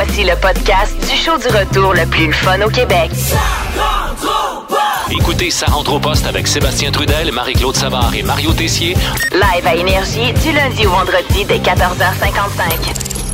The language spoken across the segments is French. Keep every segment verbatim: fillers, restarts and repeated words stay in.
Voici le podcast du show du retour le plus le fun au Québec. Écoutez Ça rentre au poste avec Sébastien Trudel, Marie-Claude Savard et Mario Tessier. Live à Énergie du lundi au vendredi dès quatorze heures cinquante-cinq.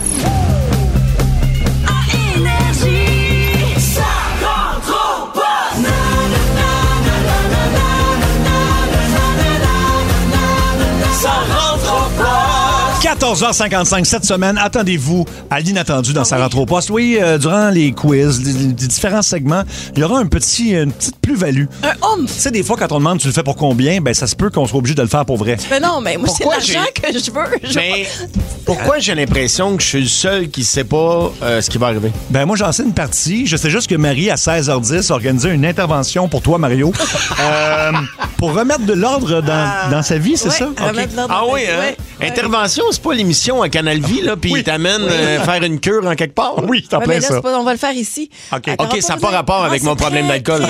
quatorze heures cinquante-cinq cette semaine, attendez-vous à l'inattendu dans sa rentrée au poste. Oui, euh, durant les quiz, les, les différents segments, il y aura un petit, une petite plus-value. Un homme. Tu sais, des fois, quand on demande tu le fais pour combien, ben ça se peut qu'on soit obligé de le faire pour vrai. Mais non, mais moi, c'est Pourquoi l'argent j'ai- que je veux. Je... Mais pourquoi j'ai l'impression que je suis le seul qui sait pas euh, ce qui va arriver? Ben moi, j'en sais une partie. Je sais juste que Marie, à seize heures dix, a organisé une intervention pour toi, Mario, euh, pour remettre de l'ordre dans, dans sa vie, c'est Ouais, ça? remettre de l'ordre Ah dans oui, ta- hein? ouais. Intervention, c'est pas l'émission à Canal Vie, là, puis Oui. il t'amène euh, faire une cure en quelque part? là? Oui, c'est en Ouais, plein mais là, ça. c'est pas- on va le faire ici. OK. Attends, OK, ça n'a besoin- pas rapport Non, avec c'est mon problème très- d'alcool. là.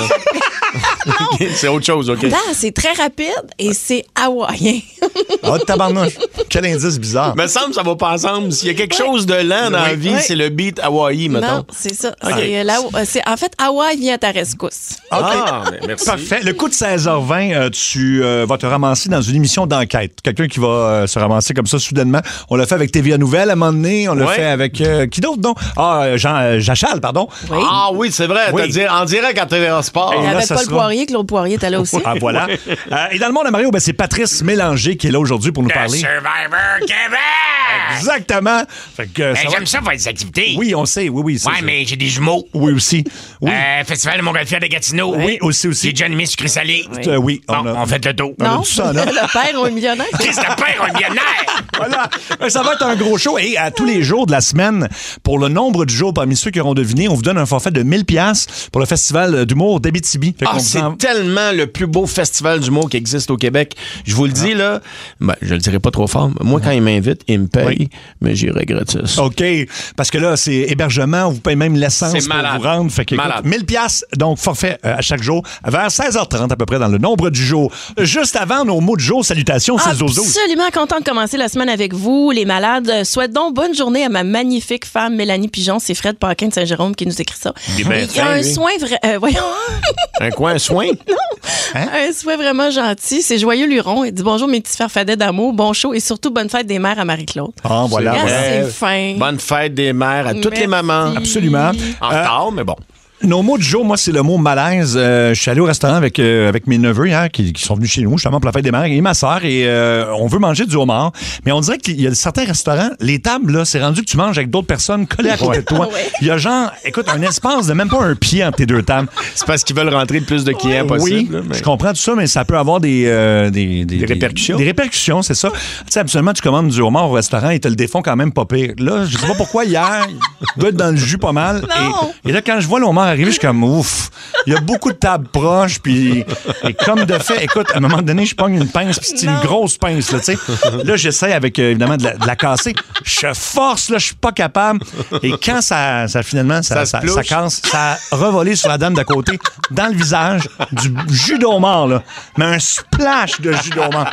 OK, c'est autre chose, OK. Non, c'est très rapide et c'est hawaïen. Oh, tabarnouche. Quel indice bizarre. Me semble que ça va pas ensemble. S'il y a quelque chose de lent dans la vie, Oui. c'est le beat Hawaii, mettons. Non, c'est ça. C'est, euh, là où- euh, c'est, en fait, Hawaï vient à ta rescousse. Ah, mais merci. Parfait. Le coup de seize heures vingt, euh, tu euh, vas te ramasser dans une émission d'enquête. Quelqu'un qui va euh, se ramasser comme ça soudainement. On l'a fait avec T V A Nouvelles à un moment donné. On l'a Ouais. fait avec... euh, qui d'autre, non? Ah, euh, Jean euh, Jachal, pardon. Oui. Ah oui, c'est vrai. Oui. T'as dit en direct à T V A Sport. Il y là, avait ça Paul sera- Poirier, Claude Poirier était là aussi. Ah, voilà. Euh, et dans le monde à Mario, ben, c'est Patrice Mélanger qui est là aujourd'hui pour nous parler. Survivor Québec! Exactement. Fait que, euh, Ben, ça va- j'aime ça, faire des activités. Oui, on sait. Oui, oui. ça, Ouais, ça. mais j'ai des jumeaux. Oui, aussi. Oui, Euh, Festival de Montgolfière de Gatineau. oui aussi, aussi. J'ai déjà animé sucré salé. Oui. Euh, oui, Bon, on a... on fait le tour. on a Non, tout ça, là. le père ou un millionnaire. Qu'est-ce que père, un millionnaire? Voilà. Ben, ça va être un gros show. Et à tous les jours de la semaine, pour le nombre de jours parmi ceux qui auront deviné, on vous donne un forfait de mille piastres pour le festival d'humour d'Abitibi. Fait Ah, qu'on vous c'est en- tellement le plus beau festival d'humour qui existe au Québec. Je vous le dis, là, ben, je le dirai pas trop fort. mais Moi, quand il m'invite, il me paye, Oui. mais j'irai gratis. OK. Parce que là, c'est hébergement, on vous paye même l'essence C'est pour malade. vous rendre. Fait que, écoute, Malade. mille piastres, donc forfait euh, à chaque jour, vers seize heures trente à peu près dans le nombre du jour. Juste avant nos mots du jour, salutations, c'est Zozo. Absolument content de commencer la semaine avec vous, les malades. Euh, Souhaite donc bonne journée à ma magnifique femme Mélanie Pigeon. C'est Fred Paquin de Saint-Jérôme qui nous écrit ça. Il est bien Il y a fin, un lui. soin vrai... euh, voyons. Un coin soin? Hein? Un souhait vraiment gentil. C'est Joyeux Luron. Il dit bonjour mes petits farfadets d'amour, bon show et surtout bonne fête des mères à Marie-Claude. Ah, voilà. Ah, voilà. c'est fin. Bonne fête des mères à toutes Merci. les mamans. Absolument. En Euh, retard, mais bon. Nos mots du jour, moi, c'est le mot malaise. Euh, je suis allé au restaurant avec, euh, avec mes neveux hier qui, qui sont venus chez nous, justement, pour la fête des mères, et ma soeur, et euh, on veut manger du homard. Mais on dirait qu'il y a certains restaurants, les tables, là, c'est rendu que tu manges avec d'autres personnes collées à côté de toi. Ouais. Il y a genre, écoute, un espace de même pas un pied entre tes deux tables. C'est parce qu'ils veulent rentrer le plus de clients possible. Oui, là, mais- je comprends tout ça, mais ça peut avoir des... euh, des, Des répercussions. Des, répercussions, c'est ça. Tu sais, absolument, tu commandes du homard au restaurant et te le défont quand même pas pire. Là, je sais pas pourquoi, hier, il doit être dans le jus pas mal. Non. Et, et là, quand je vois le homard arriver, je suis comme, ouf, il y a beaucoup de tables proches, puis et comme de fait, écoute, à un moment donné, je pogne une pince, puis c'est une Non. grosse pince, là, tu sais. Là, j'essaie avec, euh, évidemment, de la, de la casser. Je force, là, je suis pas capable. Et quand ça, ça finalement, ça, Ça se ça, plouche. ça casse, ça a revolé sur la dame d'à côté, dans le visage, du jus d'homard, là. Mais un splash de jus d'homard.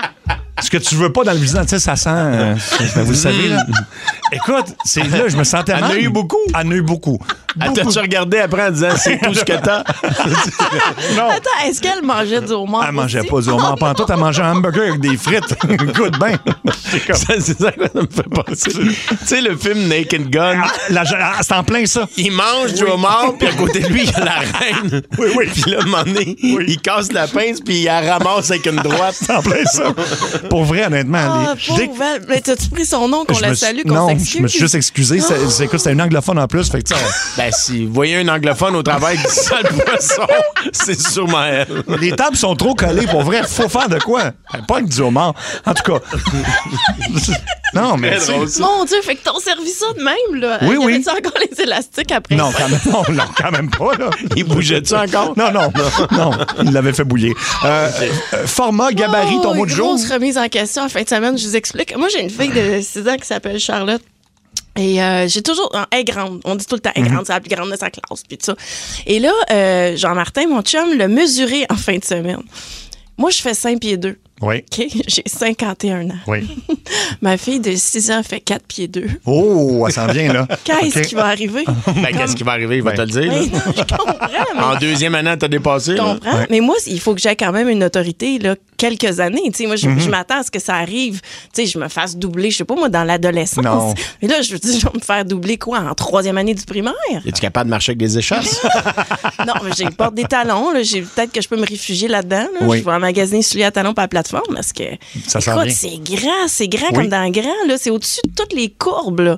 Ce que tu veux pas dans le visage, tu sais, ça sent. euh, ben, vous le savez, là. Écoute, c'est là, je me sentais Elle en mal. a eu beaucoup? Elle en a eu beaucoup. Ah, Beaucoup. t'as-tu regardé après en disant c'est tout ce que t'as? Non. Attends, est-ce qu'elle mangeait du homard? Elle mangeait aussi? pas du homard pantoute, elle mangeait un hamburger avec des frites. Écoute bien. C'est comme- Ça, c'est ça que ça me fait penser. Tu sais, le film Naked Gun, Ah, la- ah, c'est en plein ça. il mange du homard, puis à côté de lui, il y a la reine. Oui, oui. Puis là, à un moment donné, il casse la pince, puis il la ramasse avec une droite. C'est en plein ça. Pour vrai, honnêtement. Ah, les- dès que- pauvre elle. Mais t'as-tu pris son nom, qu'on je la me suis- salue, qu'on Non, s'excuse? je me suis juste excusé. C'est- c'est- Écoute, c'était une anglophone en plus. Fait que, tu sais, Ben, si vous voyez un anglophone au travail qui sent le poisson, c'est sûrement elle. les tables sont trop collées. Pour vrai, faut faire de quoi? Pas avec du homard. En tout cas. Non, mais. Très tu sais, drôle, ça. Mon Dieu, fait que t'as servi ça de même, là. Oui, Y oui. avait-tu encore les élastiques après? Non, quand même, non, non, quand même pas, là. Il bougeait-tu encore? Non, non, non, il l'avait fait bouillir. Euh, euh, format, gabarit, ton Oh, mot de jour. grosse remise en question en fin de semaine, je vous explique. Moi, j'ai une fille de six ans qui s'appelle Charlotte. Et euh, j'ai toujours... Elle est grande. On dit tout le temps, elle est grande, c'est la plus grande de sa classe, puis tout ça. Et là, euh, Jean-Martin, mon chum, l'a mesuré en fin de semaine. Moi, je fais cinq pieds deux. Oui. OK? J'ai cinquante et un ans. Oui. Ma fille de six ans fait quatre pieds deux. Oh, elle s'en vient, là. Qu'est-ce OK. qui va arriver? Ben, qu'est-ce qui va arriver? Il va Ouais. te le dire. là. Oui, non, je comprends, mais... En deuxième année, t'as dépassé. Je là. comprends. Ouais. Mais moi, il faut que j'aie quand même une autorité, là, quelques années. Tu sais, moi, je, Mm-hmm. je m'attends à ce que ça arrive. Tu sais, je me fasse doubler, je sais pas, moi, dans l'adolescence. Non. Mais là, je veux dire, je vais me faire doubler quoi, en troisième année du primaire? Es-tu capable de marcher avec des échasses? Non, mais j'ai porte des talons. Là. J'ai, peut-être que je peux me réfugier là-dedans. Là. Oui. Je vais emmagasiner celui à talons par la plateforme parce que. Ça sent écoute, bien. c'est grand, c'est grand Oui. comme dans grand. Là. C'est au-dessus de toutes les courbes. Là.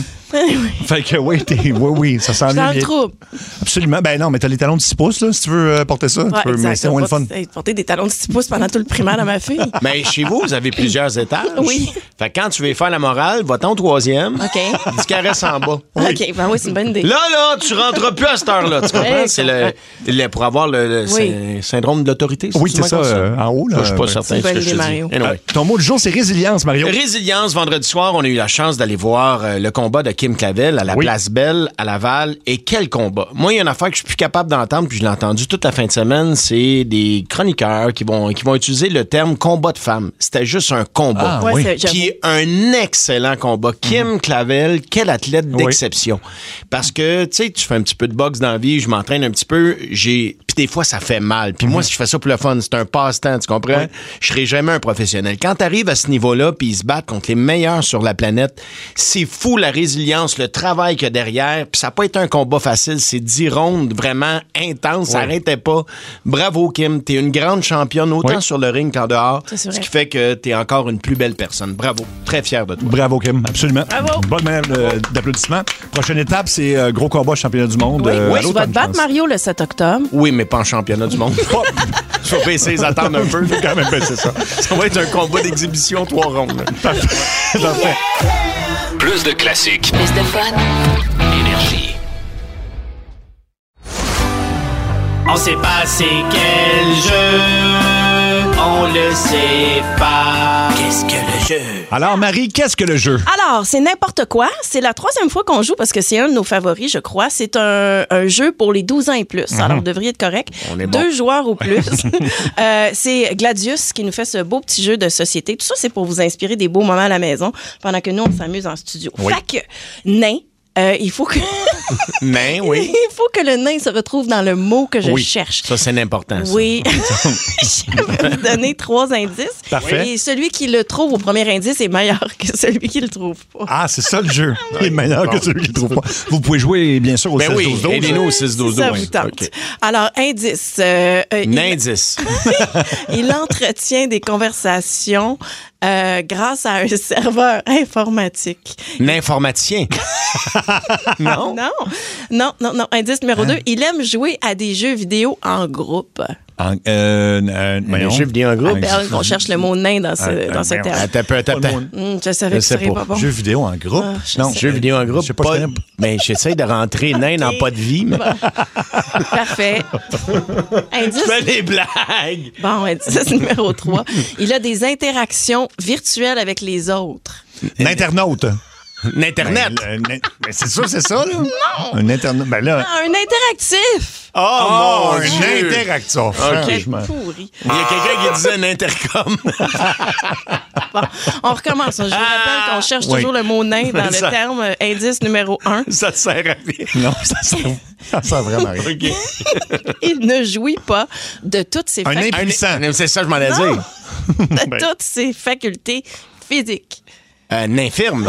Fait que oui, t'es- oui, oui, ça sent Je suis bien. dans le bien. trouble. Absolument. Ben non, mais t'as les talons de six pouces, là, si tu veux euh, porter ça. Ouais, tu peux, mais c'est exact. moins le fun. Porter- porter des talons de six pouces pendant tout le primaire de ma fille. Mais chez vous, vous avez plusieurs étages. Oui. Fait que quand tu veux faire la morale, va-t'en au troisième. OK. Tu caresses en bas. OK, ben oui, c'est une bonne idée. Là, là, tu rentres plus à cette heure-là. Tu comprends? Ouais, C'est le, le- pour avoir le, le Oui. sy- syndrome d'autorité. Oui, c'est comment ça, qu'on dit euh, en haut, là. Je suis pas ouais. certain de C'est ce une que je bonne te idée, dis. Mario. Anyway. Ton mot du jour, c'est résilience, Mario. Résilience, vendredi soir, on a eu la chance d'aller voir euh, le combat de Kim Clavel à la Oui. Place Belle, à Laval. Et quel combat! Moi, il y a une affaire que je suis plus capable d'entendre, puis je l'ai entendu toute la fin de semaine, c'est des chroniqueurs qui vont, qui vont utiliser le terme combat de femmes. C'était juste un combat. Ah, Ouais, oui. c'est- j'avoue. Puis un excellent combat. Kim Clavel, quel athlète Oui. d'exception. Parce que, tu sais, tu fais un petit peu de boxe dans la vie, je m'entraîne un petit peu, j'ai... Puis des fois, ça fait mal. Puis moi, si je fais ça pour le fun, c'est un passe-temps, tu comprends? Je serai jamais un professionnel. Quand t'arrives à ce niveau-là, puis ils se battent contre les meilleurs sur la planète, c'est fou la résilience, le travail qu'il y a derrière. Puis ça n'a pas été un combat facile, c'est dix rondes vraiment intenses, ça arrêtait pas. Bravo, Kim, t'es une grande championne, autant Oui. sur le ring qu'en dehors. C'est Ce vrai. qui fait que t'es encore une plus belle personne. Bravo. Très fier de toi. Bravo, Kim. Absolument. Bravo. Bonne manière euh, d'applaudissements. Prochaine étape, c'est euh, gros combat championnat du monde. Oui, euh, oui, à tu l'automne, vas te je battre, pense. Mario, le sept octobre. Oui, mais pas en championnat du monde. Je vais essayer d'attendre un peu. Quand même, ben, c'est ça. Ça va être un combat d'exhibition, trois rondes. Parfait. Plus de classiques. Plus de fun. Énergie. On sait pas c'est quel jeu, on le sait pas. Qu'est-ce que le jeu? Alors, Marie, qu'est-ce que le jeu? Alors, c'est n'importe quoi. C'est la troisième fois qu'on joue parce que c'est un de nos favoris, je crois. C'est un, un jeu pour les douze ans et plus. Alors, vous devriez être correct. On est bon. Deux joueurs ou plus. Euh, c'est Gladius qui nous fait ce beau petit jeu de société. Tout ça, c'est pour vous inspirer des beaux moments à la maison pendant que nous, on s'amuse en studio. Oui. Fait que, nain, euh, il faut que... Mais oui. il faut que le nain se retrouve dans le mot que je Oui. cherche. Ça, c'est important. ça. Oui. Je vais vous donner trois indices. Parfait. Et celui qui le trouve au premier indice est meilleur que celui qui le trouve pas. Ah, c'est ça le jeu. Il est meilleur que celui qui le trouve pas. Vous pouvez jouer, bien sûr, au Ben seize oui, douze douze. aidez-nous au six douze Ça douze. vous tente. OK. Alors, indice. euh, euh, il, L'indice. il entretient des conversations euh, grâce à un serveur informatique. L'informaticien. non? Non, non, non, non. Indice numéro deux, il aime jouer à des jeux vidéo en groupe. En, euh, euh, Un voyons. jeu vidéo en groupe. Ben, on cherche le mot nain dans ce, Ah, dans ce ben, terme. Attends un peu, attends, attends. Hum, je savais Je que ce sais serait pas. pas bon. Jeux vidéo en groupe? Ah, je non. sais. Jeu vidéo en groupe. Je sais pas, pas- je connais- Ben, j'essaie de rentrer nain dans pas de vie, mais Parfait. Indice. je fais des blagues. Bon, indice numéro trois. Il a des interactions virtuelles avec les autres. L'internaute. L'Internet. Ben, le- le- ben, c'est ça, c'est ça, là? Non! Un internaute. Ben là. Ah, un interactif. Oh, Oh, mon un Dieu. interacteur. Quel Franchement. pourri. Il y a quelqu'un qui disait un intercom. Bon, on recommence. Je vous rappelle qu'on cherche Oui. toujours le mot nain dans le Ça- terme euh, indice numéro un. Ça te sert à rien. Non, ça sert, ça sert vraiment à rien. OK. Il ne jouit pas de toutes ses, Un fac- impuissant. Un- C'est ça que je m'en ai dit. de Ben. toutes ses facultés physiques. Un infirme.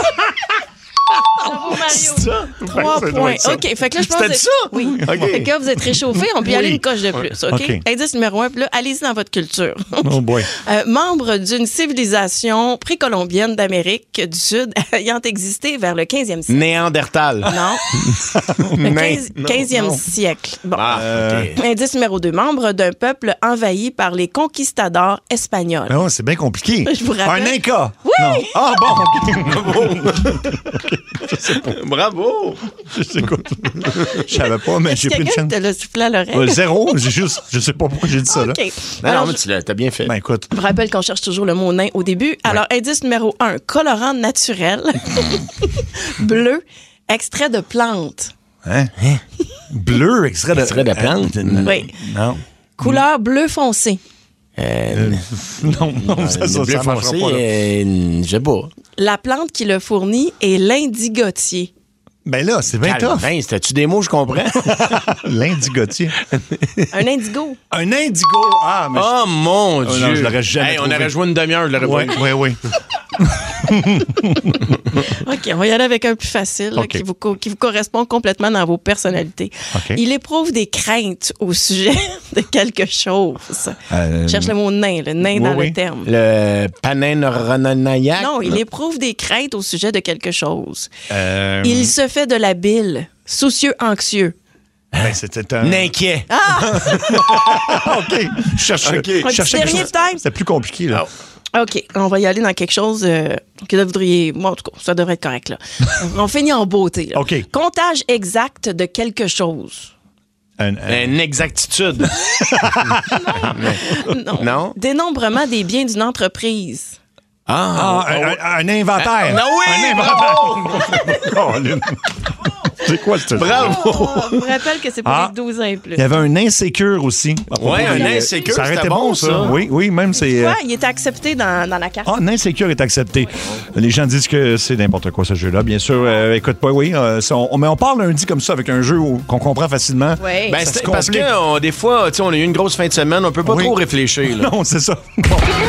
Bravo, Mario. C'est ça? Trois Ben, ça doit points. être ça. OK. Fait que là, je pense C'était que- ça? Oui. OK. Fait que là, vous êtes réchauffé. On peut y aller Oui. une coche de plus. OK? OK. Indice numéro un. Puis là, allez-y dans votre culture. Oh boy. Euh, membre d'une civilisation précolombienne d'Amérique du Sud ayant existé vers le quinzième siècle. Néandertal. Non. Le Nain. quinze quinzième siècle. Bon. Ah, OK. Indice numéro deux. Membre d'un peuple envahi par les conquistadors espagnols. Non, c'est bien compliqué. Je vous rappelle. Un Inca. Oui! Non. Ah bon. Bravo. Je sais quoi. Je savais pas, mais j'ai pris une Quelqu'un chaîne. qui te l'a soufflé à l'oreille. Euh, Zéro. J'ai juste. Je sais pas pourquoi j'ai dit ça, là. OK. Non, Alors, non, mais tu l'as t'as bien fait. Ben écoute. je vous rappelle qu'on cherche toujours le mot nain au début. Alors, indice numéro un, colorant naturel, bleu, extrait de plante. Hein? Bleu, extrait de. Extrait de plante? Euh, Oui. Non. Couleur bleu foncé. Euh, Non, non, ça, ça, le bleu ça marchera foncé, pas. là. euh, je sais pas. La plante qui le fournit est l'indigotier. Ben là, c'est bien tough. Calvin, c'était-tu des mots, je comprends? L'indigotier. Un indigo. Un indigo. Ah, mais Oh mon Oh Dieu! non, je l'aurais jamais Hey, on trouvé. aurait joué une demi-heure, je l'aurais Oui, pas eu. oui, oui. OK, on va y aller avec un plus facile là, OK. qui, vous, co- qui vous correspond complètement dans vos personnalités. OK. Il éprouve des craintes au sujet de quelque chose. Euh, Je cherche le mot nain, le nain oui, dans oui. le terme. Le Panenranayak? Non, il éprouve des craintes au sujet de quelque chose. euh, Il se fait de la bile, soucieux, anxieux. ben, c'était un... N'inquiet. OK. Je cherchais, OK. je Un petit cherchais quelque dernier chose. time. C'était plus compliqué, là. OK, on va y aller dans quelque chose euh, que vous voudriez... Moi, en tout cas, ça devrait être correct, là. On finit en beauté. là. OK. Comptage exact de quelque chose. Un- un- Une exactitude. Non. Non? Dénombrement des biens d'une entreprise. Ah, un, un- un inventaire. Ah oui, Un inventaire. Colin. C'est quoi ce Bravo! Oh, je vous rappelle que c'est pour Ah. les douze ans et plus. Il y avait un insécure aussi. À propos Ouais, un des- insécure, Ça aurait c'était été bon, bon, ça. ça. Oui, oui, même c'est... euh, Ouais, il est accepté dans, dans la carte. Ah, l'insécure est accepté. Les gens disent que c'est n'importe quoi, ce jeu-là. Bien sûr, euh, écoute pas, oui. euh, ça, on, mais on parle lundi comme ça avec un jeu où- qu'on comprend facilement. Oui. Ben, Ça c'est se parce complique. que on- des fois, tu sais, on a eu une grosse fin de semaine, on peut pas Oui. trop réfléchir. Là. Non, c'est ça. Bon.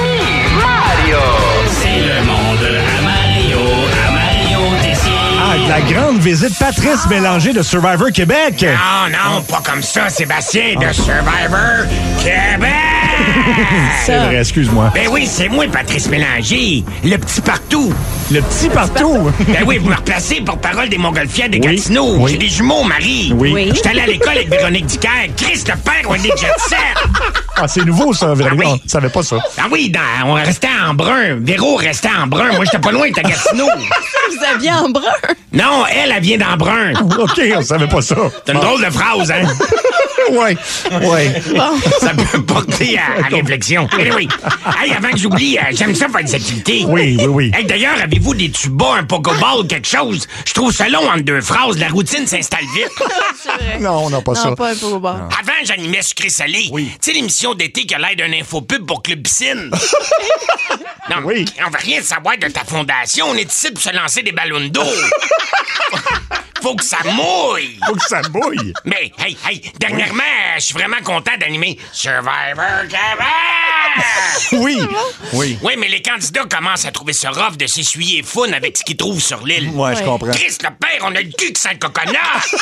C'est le monde à Mario, à Mario Tessier. Ah, de la grande visite Patrice Bélanger de Survivor Québec. Non, non, pas comme ça, Sébastien, de Survivor Québec! C'est vrai, excuse-moi. Ben oui, c'est moi, Patrice Mélanger, le petit partout. Le petit partout. Ben oui, vous me replacez porte-parole des Montgolfières de Oui, Gatineau. oui. J'ai des jumeaux, Marie. Oui. Oui. J'étais allé à l'école avec Véronique Dicker. Chris, le père, on est jet set. Ah, c'est nouveau, ça, vraiment. Ah oui. On ne savait pas ça. Ah oui, dans- on restait en brun. Véro restait en brun. Moi, j'étais pas loin, t'es à Gatineau. Vous aviez en brun. Non, elle, elle vient d'en brun. OK, on savait pas ça. C'est une drôle de phrase, hein? Ouais, ouais. Ça peut porter à, à réflexion. Anyway, hey, avant que j'oublie, euh, j'aime ça faire des activités. Oui, oui, oui. Hey, d'ailleurs, avez-vous des tubas, un pokéball, quelque chose? Je trouve ça long entre deux phrases. La routine s'installe vite. C'est vrai. Non, on n'a pas ça. Non, pas un peu au bord. Avant, j'animais Sucré Salé. Oui. Tu sais, l'émission d'été qui a l'air d'un infopub pour Club Piscine. Non, Oui. on veut rien savoir de ta fondation. On est ici pour se lancer des ballons d'eau. Faut que ça mouille. Faut que ça bouille. Mais, hey, hey, dernièrement, euh, je suis vraiment content d'animer Survivor Québec! Oui. Oui. Oui, mais les candidats commencent à trouver ça rough de s'essuyer fun avec ce qu'ils trouvent sur l'île. Ouais, je Ouais. comprends. Chris, le père, on a le cul qui sent le coconut!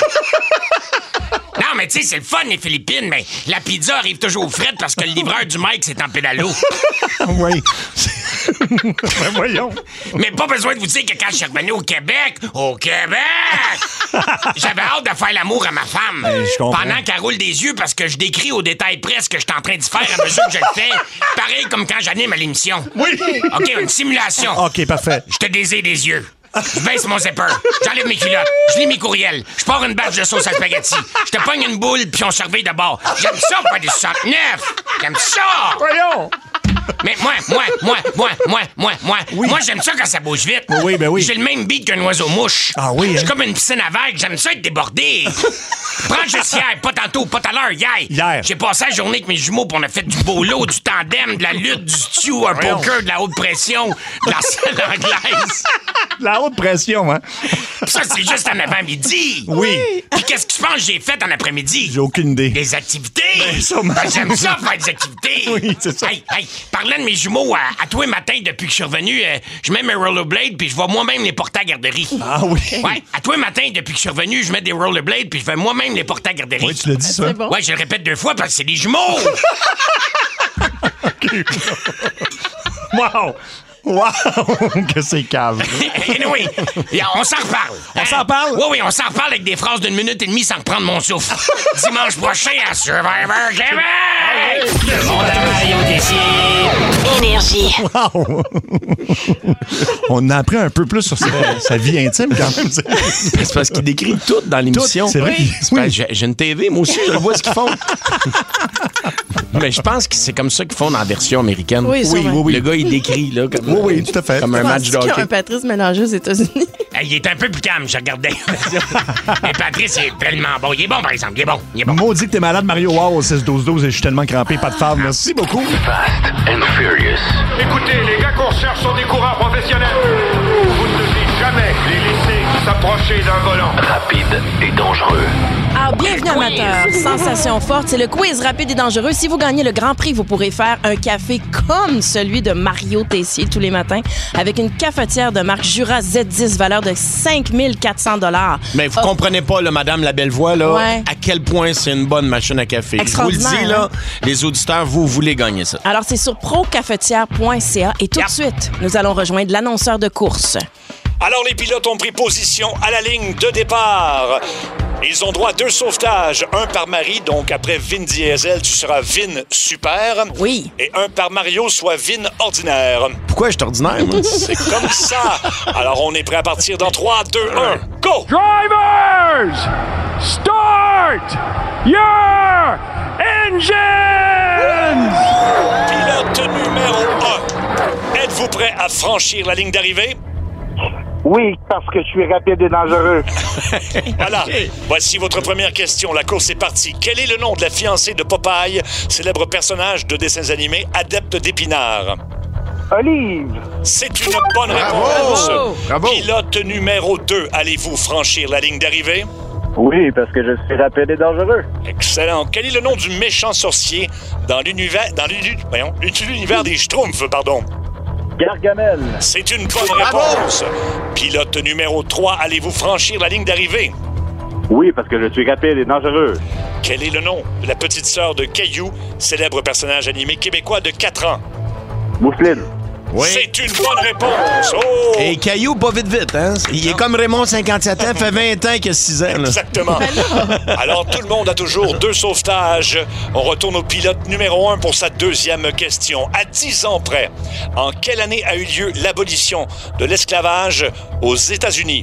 Non, mais tu sais, c'est le fun, les Philippines, mais la pizza arrive toujours frette parce que le livreur du Mike, c'est en pédalo. Oui. Ben voyons. Mais pas besoin de vous dire que quand je suis revenu au Québec, au Québec, j'avais hâte de faire l'amour à ma femme. Ben, je comprends. Pendant qu'elle roule des yeux parce que je décris au détail près ce que je suis en train de faire à mesure que je le fais. Pareil comme quand j'anime à l'émission. Oui. OK, une simulation. OK, parfait. Je te désire des yeux. Je baisse mon zipper. J'enlève mes culottes. Je lis mes courriels. Je pars une batch de sauce à spaghetti. Je te pogne une boule, puis on surveille de bord. J'aime ça, faire des soixante-neuf. J'aime ça. Voyons. Mais moi, moi, moi, moi, moi, moi, moi, moi, j'aime ça quand ça bouge vite. Oui, ben oui. J'ai le même beat qu'un oiseau-mouche. Ah oui, Je suis hein? comme une piscine à vagues. J'aime ça être débordé. Prends juste hier, pas tantôt, pas tout à l'heure, hier. Hier. J'ai passé la journée avec mes jumeaux, puis on a fait du bolo, du tandem, de la lutte, du stew, un Voyons. poker, de la haute pression, de la salle anglaise. La haute pression, hein? Puis ça, c'est juste en avant-midi. Oui. Puis qu'est-ce que je pense que j'ai fait en après-midi? J'ai aucune idée. Des activités! Ben, sûrement. Ben, j'aime ça, faire des activités! Oui, c'est ça. Hey, hey, parlant de mes jumeaux, à, à tous les matins, depuis que je suis revenu, euh, je mets mes rollerblades puis je vais moi-même les porter à la garderie. Ah oui. Ouais, à tous les matins, depuis que je suis revenu, je mets des rollerblades puis je vais moi-même les porter à la garderie. Oui, tu l'as dit, ça. C'est bon. Ouais, je le répète deux fois parce que c'est des jumeaux! Wow. Wow. Que c'est cave. Anyway, yeah, on s'en reparle. On s'en parle? Oui, oui, on s'en reparle avec des phrases d'une minute et demie sans reprendre mon souffle. Dimanche prochain à Survivor Québec! Le monde à Mario Tessier. Énergie. Wow. On a appris un peu plus sur sa, sa vie intime, quand même. C'est- C'est parce qu'ils décrivent tout dans l'émission. Tout, c'est vrai. Oui. C'est parce que J'ai j'ai une T V, moi aussi, je vois ce qu'ils font. Mais je pense que c'est comme ça qu'ils font dans la version américaine. Oui, Oui, sûrement. oui, oui. Le gars, il décrit, là, comme, Oui, oui, tout à fait. comme un match de Penses-tu qu'il y a hockey. un Patrice mélangé aux États-Unis? Hey, il est un peu plus calme, je regardais. Mais Patrice, il est tellement bon. Il est bon, par exemple. Il est bon. Il est bon. Maudit que t'es malade, Mario. Wow, au six douze douze, et je suis tellement crampé. Pas de femme. Merci beaucoup. Fast and Furious. Écoutez, les gars qu'on cherche sont des coureurs professionnels. Vous ne devez jamais les laisser s'approcher d'un volant. Rapide et dangereux. Alors, bienvenue amateur. Sensation forte, c'est le quiz rapide et dangereux. Si vous gagnez le grand prix, vous pourrez faire un café comme celui de Mario Tessier tous les matins avec une cafetière de marque Jura Z dix valeur de cinq mille quatre cents dollars. Mais vous Oh. comprenez pas, là, Madame la belle voix, là, Ouais. à quel point c'est une bonne machine à café. Je vous le dis, Extraordinaire, là, hein? les auditeurs, vous voulez gagner ça. Alors, c'est sur procafetière point c a et tout de suite, nous allons rejoindre l'annonceur de course. Alors, les pilotes ont pris position à la ligne de départ. Ils ont droit à deux sauvetages, un par Marie, donc après Vin Diesel, tu seras Vin Super. Oui. Et un par Mario, soit Vin Ordinaire. Pourquoi je suis ordinaire, moi? C'est comme ça. Alors, on est prêt à partir dans trois, deux, un, go! Drivers, start your engines! Pilote numéro un. Êtes-vous prêt à franchir la ligne d'arrivée? Oui, parce que je suis rapide et dangereux. Voilà. Voici votre première question. La course est partie. Quel est le nom de la fiancée de Popeye, célèbre personnage de dessins animés adepte d'épinards? Olive, C'est une bonne réponse. Bravo. Bravo. Pilote numéro deux. Allez-vous franchir la ligne d'arrivée? oui, parce que je suis rapide et dangereux. Excellent. Quel est le nom du méchant sorcier dans l'univers dans l'uni- voyons, l'univers des Schtroumpfs, pardon? Gargamel, C'est une bonne réponse. Pilote numéro trois. Allez-vous franchir la ligne d'arrivée? oui, parce que je suis rapide et dangereux. Quel est le nom de la petite sœur de Caillou, célèbre personnage animé québécois de quatre ans? Mousseline, Oui. C'est une bonne réponse. Oh! Et Caillou, pas vite vite, hein? Il est comme Raymond, cinquante-sept ans, fait vingt ans qu'il a six ans. Là. Exactement. Alors, tout le monde a toujours deux sauvetages. On retourne au pilote numéro un pour sa deuxième question. À dix ans près, en quelle année a eu lieu l'abolition de l'esclavage aux États-Unis?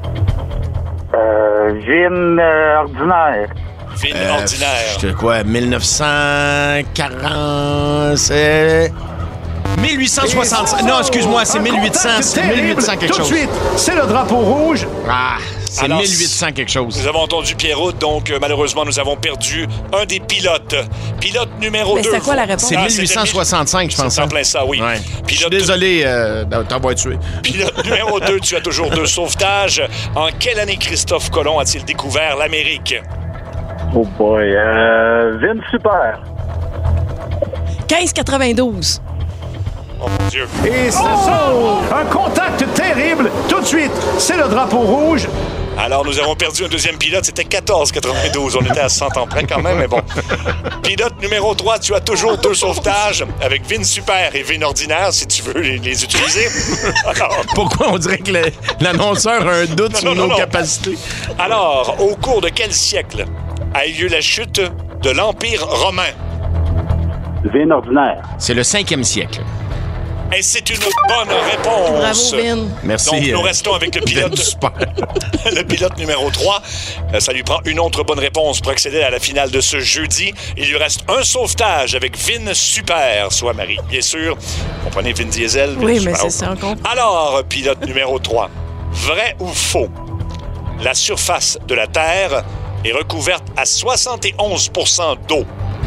euh, Vin euh, ordinaire, Vin Euh, ordinaire. Je quoi, mille neuf cent quarante... C'est... mille huit cent soixante-cinq. Non, excuse-moi, c'est mille huit cents. C'est mille huit cents quelque Tout de chose. suite, c'est le drapeau rouge. Ah, c'est Alors, mille huit cents quelque chose. Nous avons entendu Pierrot, donc euh, malheureusement, nous avons perdu un des pilotes. Pilote numéro Mais deux. c'était quoi la réponse? C'est Ah, mille huit cent soixante-cinq, je pense. C'est en plein ça, oui. Ouais. Je suis Pilote, désolé euh, de t'avoir tué. pilote numéro deux, tu as toujours deux sauvetages. En quelle année Christophe Colomb a-t-il découvert l'Amérique? oh boy, euh, Vin super, quinze quatre-vingt-douze. Oh mon Dieu. Et c'est ça, un contact terrible. Tout de suite, c'est le drapeau rouge. Alors, nous avons perdu un deuxième pilote. C'était quatorze quatre-vingt-douze. On était à cent ans près quand même, mais bon. Pilote numéro trois, tu as toujours deux sauvetages avec Vin Super et Vin Ordinaire, si tu veux les, les utiliser. Alors, Pourquoi on dirait que le- l'annonceur a un doute Non, sur non, nos non, non. capacités? alors, au cours de quel siècle a eu lieu la chute de l'Empire romain? Vin ordinaire, C'est le cinquième siècle. Et c'est une bonne réponse. Bravo, Vin. Merci. Donc, nous euh, restons avec le pilote, Super. le pilote numéro trois. Euh, Ça lui prend une autre bonne réponse pour accéder à la finale de ce jeudi. Il lui reste un sauvetage avec Vin Super, soit Marie. Bien sûr, vous comprenez Vin Diesel? Vin Oui, Super. mais c'est ça, on comprend. Alors, pilote numéro trois. Vrai ou faux? La surface de la Terre est recouverte à soixante et onze pour cent d'eau.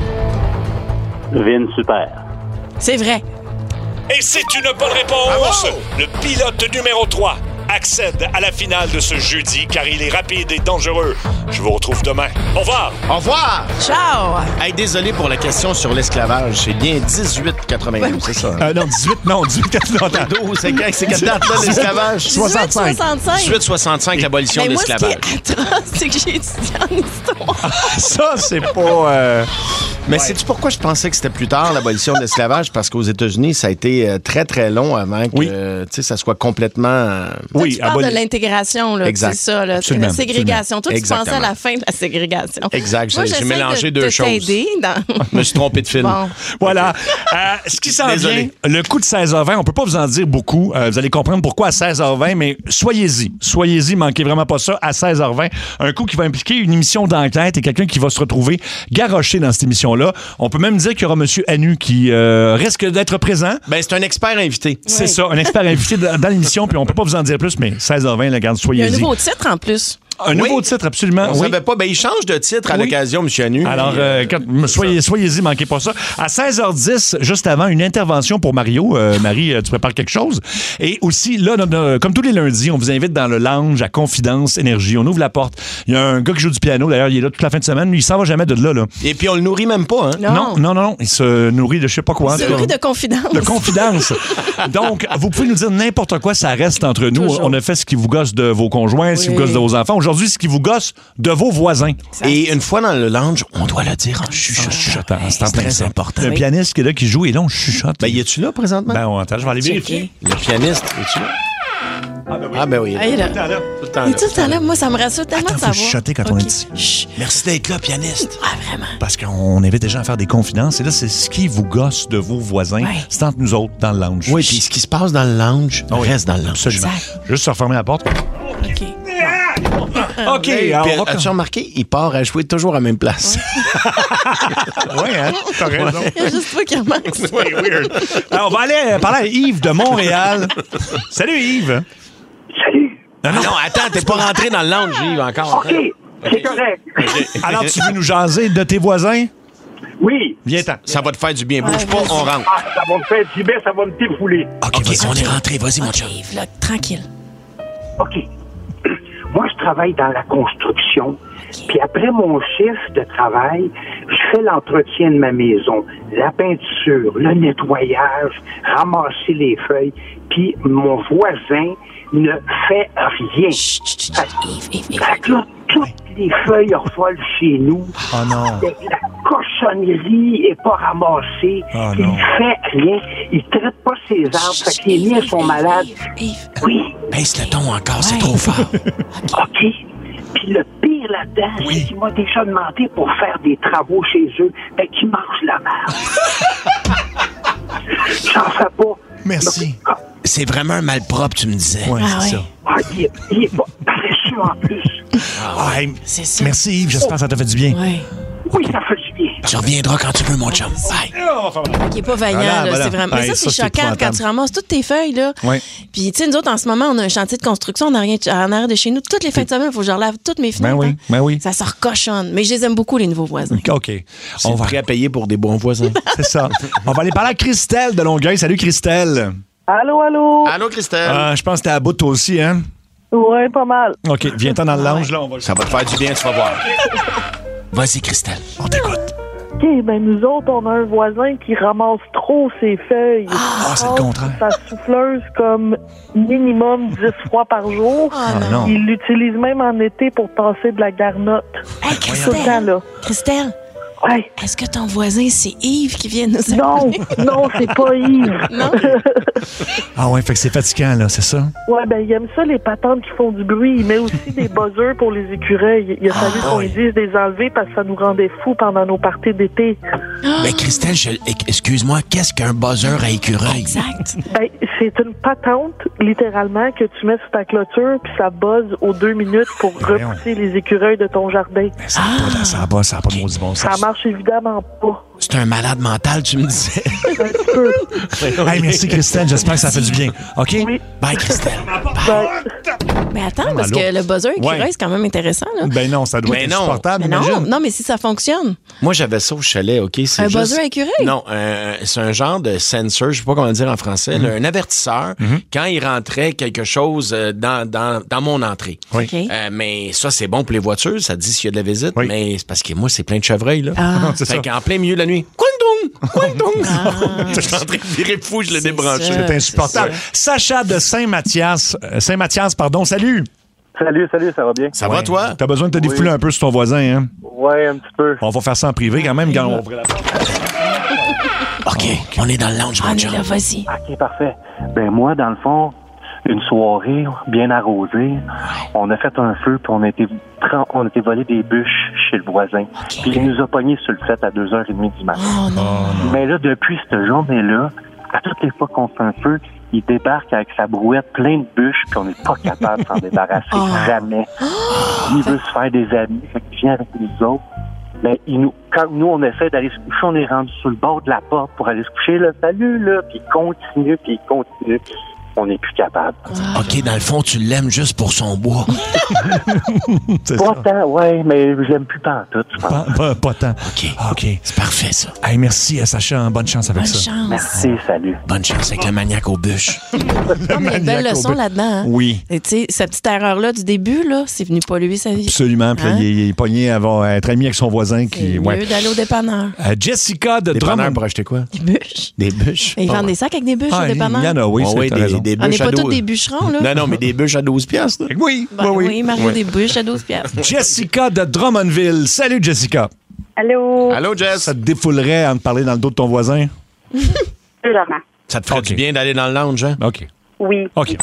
Vin super, C'est vrai. Et c'est une bonne réponse! Le pilote numéro trois accède à la finale de ce jeudi car il est rapide et dangereux. Je vous retrouve demain. Au revoir! Au revoir! Ciao! Hey, désolé pour la question sur l'esclavage. C'est bien dix-huit quatre-vingt-douze, c'est ça? Euh, non, dix-huit, non, dix-huit, quatre-vingt-douze. C'est quand, c'est quelle date, là, l'esclavage? soixante-cinq. dix-huit soixante-cinq. dix-huit soixante-cinq, l'abolition Ben de moi, ce qui l'esclavage. est atroce, c'est que j'ai étudié en histoire. Ça, c'est pas... euh, Mais Ouais. sais-tu pourquoi je pensais que c'était plus tard, l'abolition de l'esclavage? Parce qu'aux États-Unis, ça a été euh, très, très long avant que Oui. euh, tu sais, ça soit complètement... euh, Oui, tu parles aboli- de l'intégration, là. Exact. C'est ça, là. C'est Absolument, la ségrégation. Toi, tu Exactement. pensais à la fin de la ségrégation. Exact. Moi, J'ai- j'ai j'essaie mélangé de, deux de choses. t'aider dans... Je me suis trompé de film. Bon. Voilà. Euh, ce qui s'en vient, Désolé. le coup de seize heures vingt, on peut pas vous en dire beaucoup. Euh, vous allez comprendre pourquoi à seize heures vingt, mais soyez-y. Soyez-y, manquez vraiment pas ça à seize heures vingt. Un coup qui va impliquer une émission d'enquête et quelqu'un qui va se retrouver garoché dans cette émission-là. seront là. On peut même dire qu'il y aura M. Anu qui euh, risque d'être présent. Ben, c'est un expert invité. C'est Oui. ça, un expert invité dans dans l'émission, puis on peut pas vous en dire plus, mais seize heures vingt, là, garde, Il y a soyez-y. un nouveau titre en plus. Un Oui. nouveau titre, absolument. On oui. savait pas. Ben, il change de titre à Oui. l'occasion, M. Anu. Alors, euh, quand- soyez, soyez-y, manquez pas ça. À seize heures dix, juste avant, une intervention pour Mario. Euh, Marie, euh, tu prépares quelque chose. Et aussi, là, no- no- comme tous les lundis, on vous invite dans le lounge à Confidence Énergie. On ouvre la porte. Il y a un gars qui joue du piano, d'ailleurs, il est là toute la fin de semaine. Lui, il s'en va jamais de là, là. Et puis, on le nourrit même pas, hein? Non. Non, non, non, non. Il se nourrit de je sais pas quoi. en C'est tout un cas. prix de confidence. De confidence. Donc, vous pouvez nous dire n'importe quoi, ça reste entre nous. Toujours. On a fait ce qui vous gosse de vos conjoints, ce qui Oui. vous gosse de vos enfants. Aujourd'hui, ce qui vous gosse de vos voisins. Et une fois dans le lounge, on doit le dire en chuchotant. Chuchotant, c'est en C'est plein très ça. important. Le Oui. pianiste qui est là, qui joue, et là, on chuchote. Ben, y es-tu là présentement? Ben, on attend, je vais aller Checker. vérifier. Le pianiste, es-tu là? Ah, ben oui. Ah, il est là. Tout le temps là. Tout le temps Il est là. tout le temps là. Moi, ça me rassure tellement Attends, de faut savoir. chuchoter quand on est ici. Chut. Merci d'être là, pianiste. Ah, vraiment. Parce qu'on invite des gens à faire des confidences. Et là, c'est ce qui vous gosse de vos voisins. Ouais. C'est entre nous autres, dans le lounge. Oui, puis ce qui se passe dans le lounge reste dans le lounge. Absolument. Exact. Juste se refermer la porte. OK. OK, Puis, alors on va... as-tu remarqué? Il part à jouer toujours à la même place. Oui, hein? T'as raison. Il y a juste toi qui remarque. Oui, weird. Alors, on va aller euh, parler à Yves de Montréal. Salut, Yves. Salut. Non, Non, attends, t'es pas rentré dans le lounge, Yves, encore. OK, c'est correct. Alors, tu veux nous jaser de tes voisins? Oui. Viens-t'en. Ça va te faire du bien. Bouge Ouais, pas, vas-y. on rentre. Ah, ça va me faire du bien, ça va me défouler. OK, vas-y, on est rentré. Vas-y, mon chum. Yves, là, tranquille. OK. Moi, je travaille dans la construction. Puis après mon chiffre de travail, je fais l'entretien de ma maison. La peinture, le nettoyage, ramasser les feuilles. Puis mon voisin ne fait rien. Chut, chut, chut. Yves, Yves, Yves. Fait que là, toutes les feuilles revolent chez nous. Oh non. La cochonnerie est pas ramassée. Oh il non. fait rien. Il traite pas ses arbres. Fait que les Yves, miens Yves, sont Yves, malades. Yves, Yves. Oui, Baisse le ton encore, c'est Ouais. trop fort. OK. Puis le pire là-dedans, c'est qu'il m'a déjà demandé pour faire des travaux chez eux. Fait qu'il mange la merde. J'en fais pas. Merci. Ah, C'est vraiment un malpropre, tu me disais. Ouais, Ah, c'est ouais. ça. ah, il, est, il est pas paresseux en plus. Ah, hey, C'est ça. merci, Yves. J'espère que ça t'a fait du bien. Ouais. Oui, ça fait du bien. Tu reviendras quand tu veux, mon chum. Bye. Qui est pas vaillant, Voilà, là, voilà. c'est vraiment. Mais Hey, ça, c'est ça, c'est choquant quand épouvantable. tu ramasses toutes tes feuilles, là. Ouais. Puis, tu sais, nous autres, en ce moment, on a un chantier de construction en arrière, en arrière de chez nous. Toutes les fins de semaine, il faut que je relave toutes mes fenêtres. Ben oui, hein. ben oui. Ça se recochonne. Mais je les aime beaucoup, les nouveaux voisins. OK. C'est On va... prêt à payer pour des bons voisins. C'est ça. On va aller parler à Christelle de Longueuil. Salut, Christelle. Allô, allô? Allô, Christelle? Euh, je pense que t'es à bout, toi aussi, hein? Ouais, pas mal. OK, viens-t'en dans le lounge, là. On va... Ça va te faire du bien, tu vas voir. Vas-y, Christelle. On t'écoute. OK, ben nous autres, on a un voisin qui ramasse trop ses feuilles. Ah, c'est le contraire. Sa souffleuse comme minimum dix fois par jour. Ah, Ah, non. Il l'utilise même en été pour passer de la garnotte. Hey, Tout le temps, Christelle, là. Christelle, Ouais. est-ce que ton voisin, c'est Yves qui vient nous Non, appeler? non, c'est pas Yves. Non? Ah ouais, fait que c'est fatigant, là, c'est ça? Ouais, ben il aime ça, les patentes qui font du bruit. Il met aussi des buzzers pour les écureuils. Il a fallu qu'on lui dise de les enlever parce que ça nous rendait fous pendant nos parties d'été. Ben, Christelle, je- excuse-moi, qu'est-ce qu'un buzzer à écureuil? Exact. Ben, c'est une patente, littéralement, que tu mets sur ta clôture, puis ça buzz aux deux minutes pour voyons. repousser les écureuils de ton jardin. Mais ça n'a pas, ça a pas, ça a pas de maudit bon Ça sens. marche évidemment pas. C'est un malade mental, tu me disais. Un petit peu. Hey, merci, Christelle. J'espère que ça fait du bien. OK? Oui. Bye, Christelle. Ben, Mais attends, parce allô? que le buzzer écureuil, Ouais. c'est quand même intéressant, là. Ben non, ça doit Mais être non. insupportable, Mais non, imagine. non, mais si ça fonctionne. Moi, j'avais ça au chalet, OK? C'est Un juste- buzzer à écureuil? Non, un- c'est un genre de sensor, je sais pas comment le dire en français, là, un avertisseur quand il rentrait quelque chose euh, dans, dans, dans mon entrée. Oui. OK. Euh, mais ça, c'est bon pour les voitures, ça dit s'il y a de la visite, Oui. mais c'est parce que moi, c'est plein de chevreuils, là. Ah. C'est Fait ça. qu'en plein milieu de la nuit, Quindong! Quindong! Je suis en train de virer fou, je l'ai C'est débranché. ça. C'est insupportable. Sacha de Saint-Mathias. euh, Saint-Mathias, pardon. Salut. Salut, salut, ça va bien? Ça va, toi? T'as besoin de te défouler un peu sur ton voisin, hein? Ouais, un petit peu. On va faire ça en privé quand même, quand on va ouvrir la porte. OK, on est dans le lounge, On mon est chum. là, vas-y. OK, parfait. Ben moi, dans le fond, une soirée bien arrosée, on a fait un feu, puis on a été, pren- on a été voler des bûches chez le voisin. Puis il nous a pognés sur le fait à deux heures trente du matin. Oh non. Mais là, depuis cette journée-là, à toutes les fois qu'on fait un feu, il débarque avec sa brouette pleine de bûches, puis on n'est pas capable de s'en débarrasser. Oh. Jamais. Il veut se faire des amis, fait qu'il vient avec les autres. Mais il nous quand nous, on essaie d'aller se coucher, on est rendu sur le bord de la porte pour aller se coucher, là, salut, là, puis il continue, puis il continue. On n'est plus capable. Ah. OK, dans le fond, tu l'aimes juste pour son bois. C'est pas ça. tant, ouais, mais je l'aime plus tant tout, je pense. Pas, pas, pas tant. OK. OK. C'est parfait, ça. Hey, merci, euh, Sacha. Bonne chance avec Bonne ça. chance. Merci, salut. Bonne chance avec le maniaque aux bûches. Non, mais il y a une belle leçon là-dedans. Hein? Oui. Et tu sais, cette petite erreur-là du début, là, c'est venu polluer sa vie. Absolument. Puis là, Hein? il, est- il est pogné à avoir- à être ami avec son voisin. C'est qui, mieux ouais. d'aller au dépanneur. Euh, Jessica de Des panneurs Drummond. pour acheter quoi? Des bûches. Des bûches. Ils Ah, vendent ouais. des sacs avec des bûches Ah, au il dépanneur. y en a, oui, Ah c'est oui, t'as des, raison. des On n'est bûches à pas tous douze. des bûcherons, là. Non, non, mais des bûches à douze piastres. là. Oui, Ben, oui, oui, oui. Mario Oui. des bûches à douze piastres. Jessica de Drummondville. Salut, Jessica. Allô? Allô, Jess? Ça te défoulerait en te parler dans le dos de ton voisin? Laurent. Ça te ferait OK. du bien d'aller dans le lounge, hein? OK. Oui. OK.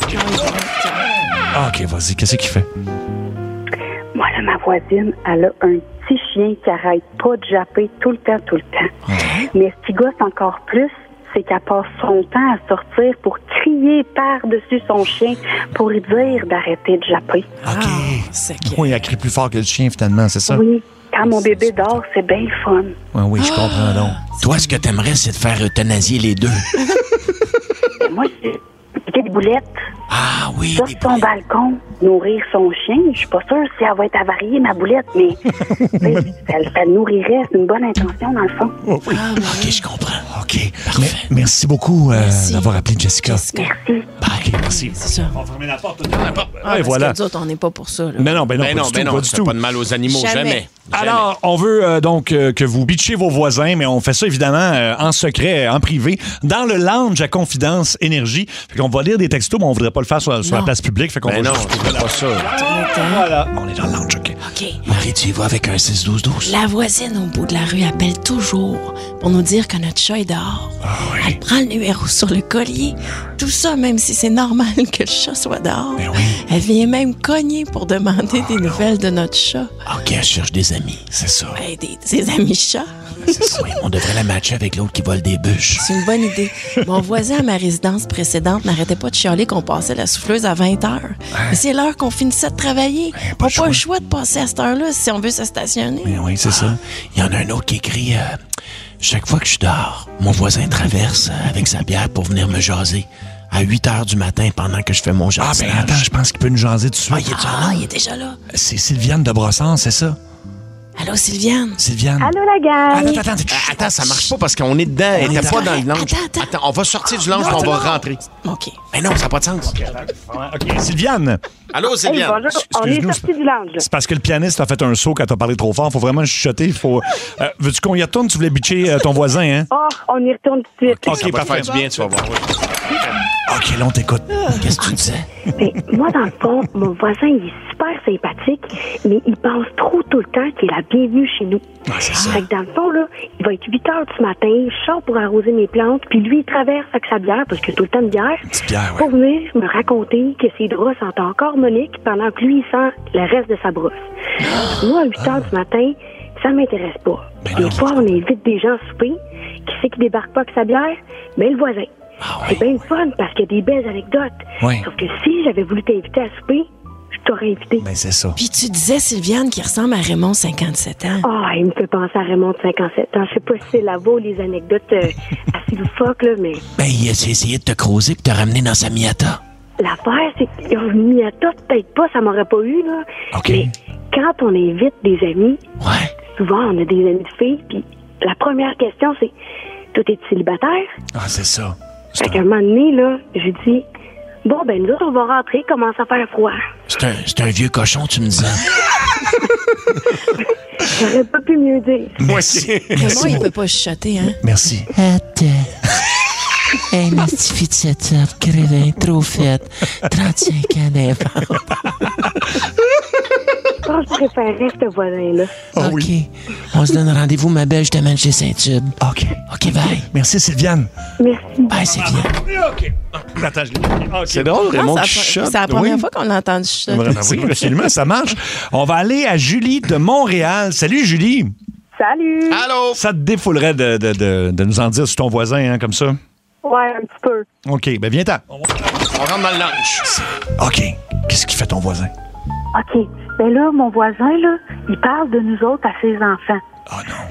OK, vas-y. Qu'est-ce qu'il fait? Moi, là, ma voisine, elle a un petit chien qui arrête pas de japper tout le temps, tout le temps. Mais ce qui gosse encore plus, c'est qu'elle passe son temps à sortir pour crier par-dessus son chien pour lui dire d'arrêter de japper. OK. c'est que- Oui, elle crie plus fort que le chien, finalement, c'est ça? Oui. Quand mon bébé dort, c'est bien fun. Oui, oui, je comprends donc. Toi, ce que t'aimerais, c'est de faire euthanasier les deux. Et moi, j'ai piqué des boulettes Ah oui, sur des son boulettes. balcon, nourrir son chien. Je suis pas sûre si elle va être avariée, ma boulette, mais tu sais, ça, ça le nourrirait. C'est une bonne intention, dans le fond. OK, je comprends. OK. Mais- merci beaucoup euh, Merci. d'avoir appelé Jessica. Jessica. Merci. OK, merci. C'est ça. On va fermer la porte. La porte. Ah, et parce voilà. que nous autres, on n'est pas pour ça. Là. Mais non, ben non, Ben pas non, du ben tout, non, pas du ça tout. fait pas de mal aux animaux, Jamais. jamais. Jamais. Alors, on veut euh, donc euh, que vous bitchez vos voisins, mais on fait ça évidemment euh, en secret, en privé, dans le lounge à Confidence Énergie. Fait qu'on va lire des textos, mais on voudrait pas le faire sur, sur la Non. place publique. Fait qu'on Ben va non, juste- tu fais pas ça. Voilà. On est dans le lounge, OK. OK. Marie, tu y vas avec un six douze douze. La voisine au bout de la rue appelle toujours pour nous dire que notre chat est dehors. Elle prend le numéro sur le collier. Tout ça, même si c'est normal que le chat soit dehors. Ben oui. Elle vient même cogner pour demander des nouvelles de notre chat. OK, elle cherche des amis. C'est ça. Ben, des, ses amis chats. Oui, on devrait la matcher avec l'autre qui vole des bûches. C'est une bonne idée. Mon voisin à ma résidence précédente n'arrêtait pas de chialer qu'on passait la souffleuse à vingt heures. Mais c'est l'heure qu'on finissait de travailler. pas on le n'a pas le choix. choix de passer à cette heure-là si on veut se stationner. Ben oui, c'est ça. Il y en a un autre qui écrit euh, chaque fois que je dors, mon voisin traverse euh, avec sa bière pour venir me jaser à huit heures du matin pendant que je fais mon Ah, ben jardinage. attends, je pense qu'il peut nous jaser tout de suite. Ah, il est Ah, il est déjà là. C'est Sylviane de Brossard, c'est ça? Allô, Sylviane? Sylviane. Allô, la gang? Attends, attends, attends. Ah, Attends, ça marche pas parce qu'on est dedans. Elle est était pas dedans. dans le lounge. Attends, attends. on va sortir du lounge Non, et on va non. rentrer. OK. Mais non, ça n'a pas de sens. OK, Sylviane. Allô, Hey, Sylviane? bonjour. On est Excuse-nous, sorti du lounge. là. C'est parce que le pianiste a fait un saut quand t'as parlé trop fort. Faut vraiment chuchoter. Faut... Euh, veux-tu qu'on y retourne? Tu voulais bitcher euh, ton voisin, hein? Oh, on y retourne tout de suite. OK, Ça va te parfait. faire du bien, tu vas voir. OK, là, on t'écoute. Qu'est-ce que tu disais? Mais moi, dans le fond, mon voisin, il est super sympathique, mais il pense trop tout le temps qu'il est la bienvenue chez nous. Ah, c'est ça. Fait que dans le fond, là, il va être huit heures du matin, je sors pour arroser mes plantes, puis lui, il traverse avec sa bière, parce qu'il a tout le temps de bière, Petite bière, ouais. pour venir me raconter que ses draps sentent encore Monique, pendant que lui, il sent le reste de sa brosse. Moi, à huit heures du matin, ça m'intéresse pas. Ben Des non. fois, on invite des gens à souper, qui sait qui débarque pas avec sa bière? Ben, le voisin. C'est bien le fun, parce qu'il y a des belles anecdotes. Ouais. Sauf que si j'avais voulu t'inviter à souper, je t'aurais invité. Ben, c'est ça. Puis tu disais, Sylviane, qui ressemble à Raymond, cinquante-sept ans. Ah, il me fait penser à Raymond de cinquante-sept ans. Je sais pas si c'est là-bas les anecdotes euh, assez loufoques, là, mais Ben, il a essayé de te creuser et te ramener dans sa Miata. l'affaire, c'est qu'il y a une Miata, peut-être pas, ça m'aurait pas eu, là. OK. Mais quand on invite des amis, Ouais. souvent, on a des amis de filles, puis la première question, c'est « Toi, t'es célibataire? Ah, c'est ça. » Fait qu'à un moment donné, là, je dis « Bon, ben, nous autres, on va rentrer, commence à faire froid. C'est un, c'est un vieux cochon, tu me disais. » J'aurais pas pu mieux dire. Merci. Raymond, il peut pas chuchoter, hein? Merci. Attends. Hey, ma petite fille de sept ans, crévin, trop faite. trente-cinq ans d'avant. Je pense que je préférerais ce voisin-là. Ah OK. oui. On se donne rendez-vous, ma belle, je t'amène chez Saint-Tube. OK. OK, bye. Merci, Sylviane. Merci. Bye, c'est bien. OK. Attends, je l'ai. OK. C'est drôle, Raymond Ah, qui c'est la- chuchote. c'est la première Oui. fois qu'on l'a entendu chuchoter. Vraiment, oui, absolument, ça marche. On va aller à Julie de Montréal. Salut, Julie. Salut! Allô? Ça te défoulerait de, de, de, de nous en dire sur ton voisin, hein, comme ça? Ouais, un petit peu. OK, ben viens-t'en. On rentre dans le lounge. OK. Qu'est-ce qu'il fait ton voisin? OK. Ben là, mon voisin, là, il parle de nous autres à ses enfants. Oh non.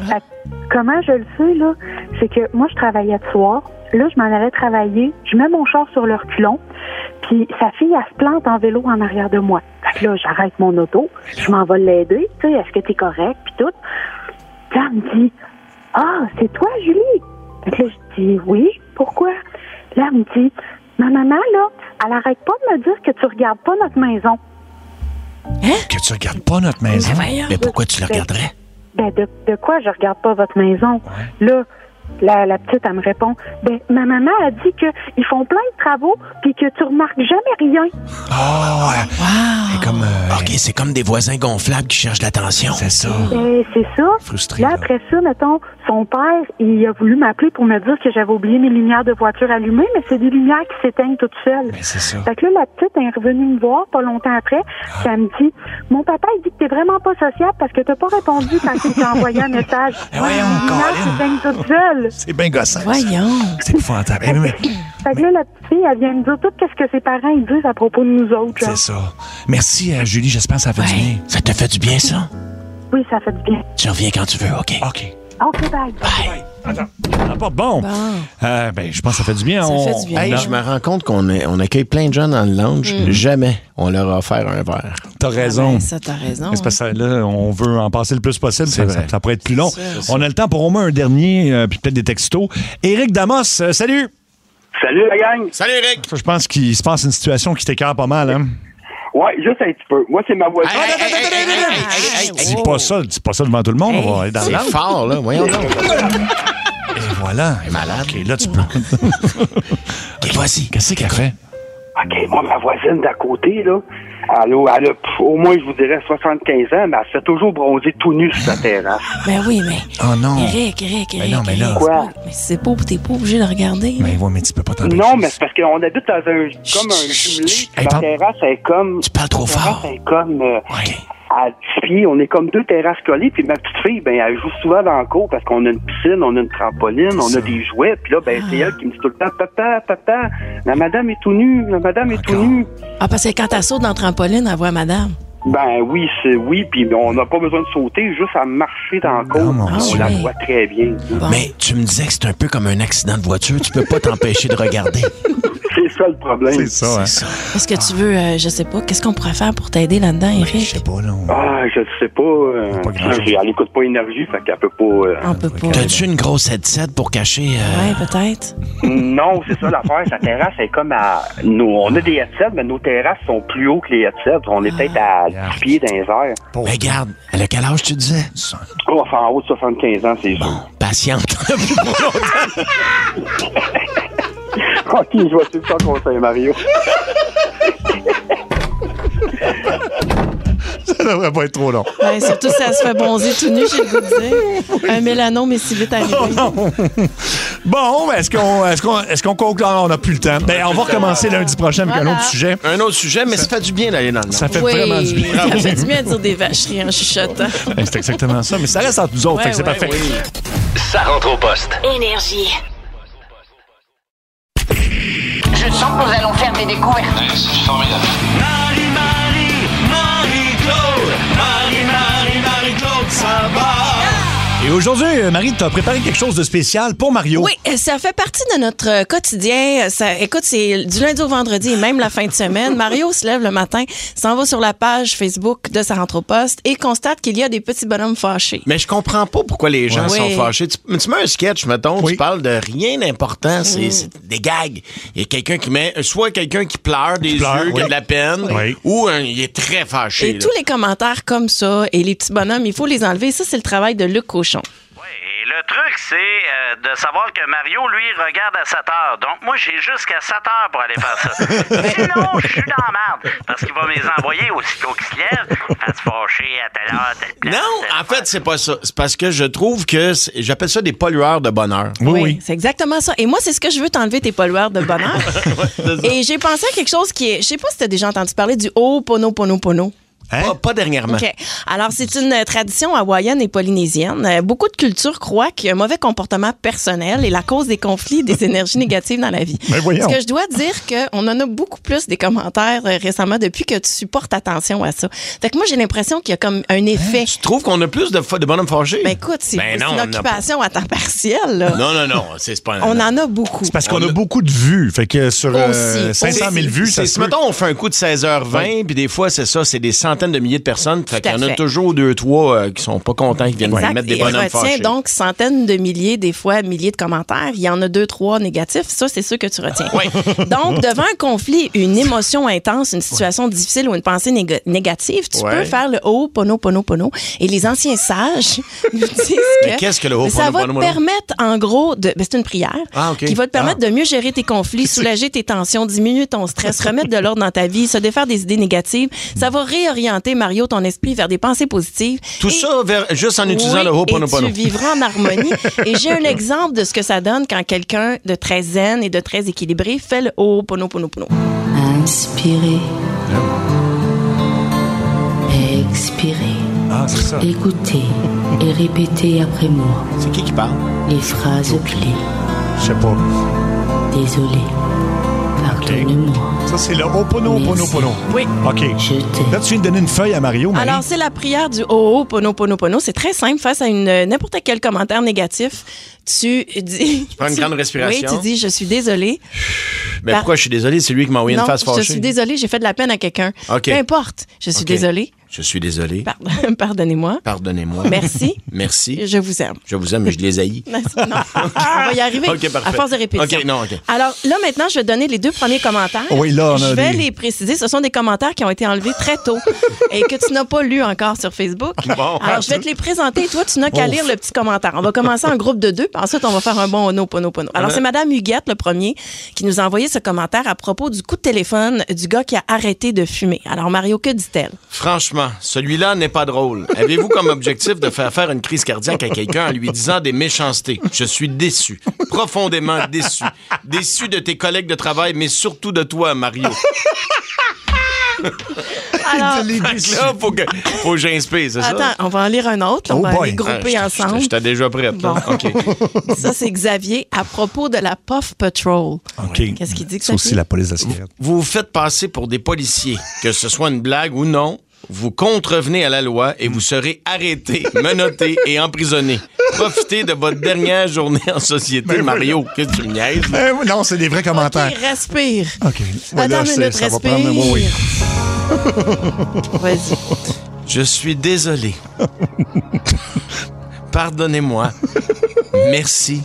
Fait que, comment je le sais, là, c'est que moi, je travaillais de soir. Là, je m'en allais travailler. Je mets mon char sur le reculon. Puis sa fille, elle se plante en vélo en arrière de moi. Fait que là, j'arrête mon auto. Je m'en vais l'aider. Tu sais, est-ce que t'es correct? Puis tout. Puis là, elle me dit, ah, c'est toi, Julie? Fait que là, je dis, oui. Pourquoi? Là, elle me dit, ma maman, là, elle arrête pas de me dire que tu regardes pas notre maison. Hein? Que tu regardes pas notre maison? Mais, mais pourquoi tu la regarderais? Ben, de, de quoi je regarde pas votre maison? Ouais. Là, la, la petite, elle me répond, ben, ma maman a dit qu'ils font plein de travaux puis que tu remarques jamais rien. Oh, wow. C'est comme, euh, OK, c'est comme des voisins gonflables qui cherchent l'attention. C'est ça. Ben, c'est ça. Frustré. Là, là, après ça, mettons, son père, il a voulu m'appeler pour me dire que j'avais oublié mes lumières de voiture allumées, mais c'est des lumières qui s'éteignent toutes seules. Ben, c'est ça. Fait que là, la petite est revenue me voir pas longtemps après, puis elle me dit, mon papa, il dit que t'es vraiment pas sociable parce que t'as pas répondu quand il t'a envoyé un message. Ben voyons, les lumières s'éteignent toutes seules. C'est bien gossant. Voyons. C'est épouvantable. Eh, mais... Fait que là, la petite fille, elle vient me dire tout ce que ses parents ils disent à propos de nous autres. C'est ça. Merci, euh, Julie. J'espère que ça fait ouais. du bien. Ça te fait du bien, ça? Oui, ça fait du bien. Tu reviens quand tu veux, OK? OK. OK, bye. Bye. Attends. Ah, pas bon. bon. Euh, ben, je pense que ça fait du bien. Ça on... fait du bien. Hey, je me rends compte qu'on est, on accueille plein de gens dans le lounge. Mm. Jamais on leur a offert un verre. T'as raison. Ah ben, ça, t'as raison. C'est parce que là, on veut en passer le plus possible. Ça, ça, ça pourrait être plus long. Ça, on a le temps pour au moins un dernier, euh, puis peut-être des textos. Éric Damos, euh, salut. Salut, la gang. Salut, Éric. Je pense qu'il se passe une situation qui t'écœure pas mal, hein? Ouais, juste un petit peu. Moi, c'est ma voisine. Hey, hey, hey, hey, hey, hey, hey, dis pas ça, dis pas ça devant tout le monde. Hey. On va aller dans c'est le fort, là. Voyons donc. Et voilà. Elle est malade. OK, là, tu peux. OK, voici. Qu'est-ce qu'elle fait? OK, moi, ma voisine d'à côté, là, elle a, elle a pff, au moins, je vous dirais, soixante-quinze ans, mais elle se fait toujours bronzer tout nu sur sa terrasse. Ben oui, mais... Oh non. Eric, Eric, Eric. Mais non, mais là... Quoi? Mais c'est pas, t'es pas obligé de regarder. Mais ouais, mais tu peux pas t'empêcher. Non, mais c'est parce qu'on habite dans un, comme un jumelé. Hey, La parle... terrasse est comme... Tu parles trop fort. La terrasse est comme... Euh, OK. à dix pieds, on est comme deux terrasses collées, puis ma petite fille, ben, elle joue souvent dans le cours parce qu'on a une piscine, on a une trampoline, on a des jouets, puis là, ben, c'est elle qui me dit tout le temps, papa, papa, la madame est tout nue, la madame est tout nue. Ah, parce que quand elle saute dans le trampoline, elle voit madame. Ben oui, c'est oui, puis on n'a pas besoin de sauter, juste à marcher dans le cours, Non, mon on Dieu. la voit très bien. Bon. Mais tu me disais que c'est un peu comme un accident de voiture. Tu peux pas t'empêcher de regarder. C'est ça le problème. C'est ça, hein? C'est ça. Est-ce que tu veux, euh, je sais pas, qu'est-ce qu'on pourrait faire pour t'aider là-dedans, Eric? Je sais pas, là. On... Ah, je sais pas. Euh, Pas grand-chose. elle écoute pas énergie, fait qu'elle peut pas... Euh... On peut pas. T'as-tu une grosse headset pour cacher... euh, Ouais, peut-être. Non, c'est ça l'affaire. Sa terrasse est comme à... Nous, on a des headsets, mais nos terrasses sont plus hauts que les headsets. On est peut-être à dix pieds dans les airs. Mais regarde, elle a quel âge, tu disais? Oh, enfin, en haut de soixante-quinze ans, c'est sûr. Bon, patiente. OK, je vais suivre ton conseil, Mario. Ça devrait pas être trop long. Ouais, surtout si elle se fait bronzer tout nu, j'ai le goût de dire. Un mélanome est si vite arrivé. Bon, est-ce qu'on est-ce qu'on est-ce qu'on conclut? On n'a plus le temps. Ben, on va recommencer lundi prochain avec Voilà. un autre sujet. Un autre sujet, mais ça, ça fait du bien d'aller dans le Ça fait Oui, vraiment du bien. ça fait du bien de dire des vacheries en chuchotant. Ben, c'est exactement ça, mais ça reste entre nous autres, Ouais, fait que c'est ouais, parfait. oui. Ça rentre au poste. Énergie. Je sens que nous allons faire des découvertes. C'est formidable. Marie, Marie, Marie-Claude, Marie, Marie, Marie-Claude, ça va. Et aujourd'hui, Marie, tu as préparé quelque chose de spécial pour Mario. Oui, ça fait partie de notre quotidien. Ça, écoute, c'est du lundi au vendredi et même la fin de semaine. Mario se lève le matin, s'en va sur la page Facebook de Ça rentre au poste et constate qu'il y a des petits bonhommes fâchés. Mais je comprends pas pourquoi les gens Oui. sont fâchés. Tu, tu mets un sketch, mettons, Oui. tu parles de rien d'important, c'est, Mm. c'est des gags. Il y a quelqu'un qui met, soit quelqu'un qui pleure des pleure, yeux, qui oui. a de la peine, Oui. ou un- il est très fâché. Et là. tous les commentaires comme ça et les petits bonhommes, il faut les enlever. Ça, c'est le travail de Luc Cochon. Et le truc, c'est euh, de savoir que Mario, lui, regarde à sept heures. Donc, moi, j'ai jusqu'à sept heures pour aller faire ça. Sinon, je suis dans la merde. Parce qu'il va me les envoyer aussitôt qu'il se lève. À se fâcher à telle heure, telle place. Non, en fait, c'est pas ça. C'est parce que je trouve que c'est- j'appelle ça des pollueurs de bonheur. Oui, oui. C'est exactement ça. Et moi, c'est ce que je veux t'enlever, tes pollueurs de bonheur. Et j'ai pensé à quelque chose qui est... Je sais pas si tu as déjà entendu parler du Ho'oponopono. Hein? Pas, pas dernièrement. OK. Alors, c'est une euh, tradition hawaïenne et polynésienne. Euh, beaucoup de cultures croient qu'un mauvais comportement personnel est la cause des conflits et des énergies négatives dans la vie. Ben voyons. Ce que je dois dire qu'on en a beaucoup plus des commentaires euh, récemment depuis que tu portes attention à ça. Fait que moi, j'ai l'impression qu'il y a comme un effet. Tu trouves qu'on a plus de, fa- de bonhommes fâchés? Ben écoute, c'est Ben c'est non, une on n'a occupation à temps partiel. Là. Non, non, non. C'est c'est pas un- On en a beaucoup. C'est parce qu'on a beaucoup de vues. Fait que sur euh, Aussi. cinq cent mille vues, ça C'est, se si, peut. mettons, on fait un coup de seize heures vingt, puis des fois, c'est ça, c'est des centaines de milliers de personnes. Fait Tout à qu'il y en a fait. toujours deux, trois euh, qui sont pas contents, qui viennent Exact. mettre des Et bonhommes retient fâchés. donc centaines de milliers, des fois milliers de commentaires. Il y en a deux, trois négatifs. Ça, c'est sûr que tu retiens. Donc, devant un conflit, une émotion intense, une situation difficile ou une pensée néga- négative, tu Ouais. peux faire le Ho'oponopono. Et les anciens sages nous disent Mais que qu'est-ce que le ça va te Ho'oponopono? permettre, en gros, de, ben, c'est une prière Ah, OK. qui va te permettre Ah. de mieux gérer tes conflits, soulager tes tensions, diminuer ton stress, remettre de l'ordre dans ta vie, se défaire des idées négatives. Ça va réorienter, Mario, ton esprit vers des pensées positives. Tout Et- ça vers- juste en utilisant oui, le Ho'oponopono. et tu vivras en harmonie. Et j'ai un exemple de ce que ça donne quand quelqu'un de très zen et de très équilibré fait le Ho'oponopono. Inspirez. Expirez. Ah, c'est ça. Écoutez et répétez après moi. C'est qui qui parle? Les phrases clés. Je sais pas. Désolé. Pardonne-moi. Ça, c'est le Ho'oponopono. Oui. OK. Là, tu viens de donner une feuille à Mario, Marie. Alors, c'est la prière du Ho'oponopono. C'est très simple. Face à une euh, n'importe quel commentaire négatif, tu dis... Tu prends une grande respiration. Oui, tu dis « Je suis désolé. Mais Par- pourquoi je suis désolé? C'est lui qui m'a envoyé Non, une face fâchée. je suis désolé, j'ai fait de la peine à quelqu'un. OK. Peu importe. Je suis OK. désolé. Je suis désolé. Pardon- Pardonnez-moi. Pardonnez-moi. Merci. Merci. Je vous aime. Je vous aime, mais je les haïs. Non, on va y arriver. OK, parfait. À force de répétition. OK, non, OK. Alors là, maintenant, je vais donner les deux premiers commentaires. Oui, là, on a Je vais des- les préciser. Ce sont des commentaires qui ont été enlevés très tôt et que tu n'as pas lus encore sur Facebook. Bon. Alors, je vais te les présenter. Toi, tu n'as qu'à Ouf. lire le petit commentaire. On va commencer en groupe de deux, puis ensuite, on va faire un bon Ho'oponopono. Alors, Ouais. c'est Madame Huguette, le premier, qui nous a envoyé ce commentaire à propos du coup de téléphone du gars qui a arrêté de fumer. Alors, Mario, que dit-elle? Franchement, celui-là n'est pas drôle. Avez-vous comme objectif de faire faire une crise cardiaque à quelqu'un en lui disant des méchancetés? Je suis déçu. Profondément déçu. Déçu de tes collègues de travail, mais surtout de toi, Mario. Alors, Fait que là, faut que, faut que j'inspire, c'est ça? attends, on va en lire un autre. On Oh va boy. les grouper Ah, je- ensemble. je- J'étais déjà prête. Bon. Là. OK. Ça, c'est Xavier à propos de la Puff Patrol. OK. Qu'est-ce qu'il dit que C'est aussi la police de la cigarette. Vous vous faites passer pour des policiers, que ce soit une blague ou non. Vous contrevenez à la loi et vous serez arrêté, menotté et emprisonné. Profitez de votre dernière journée en société, Ben Mario. Qu'est-ce que tu me niaises? là? Eh, oui, non, c'est des vrais commentaires. OK, respire. OK. Ouais, là, Attends une c'est- minute, ça va respire. prendre... Oui, oui. Vas-y. Je suis désolé. Pardonnez-moi. Merci.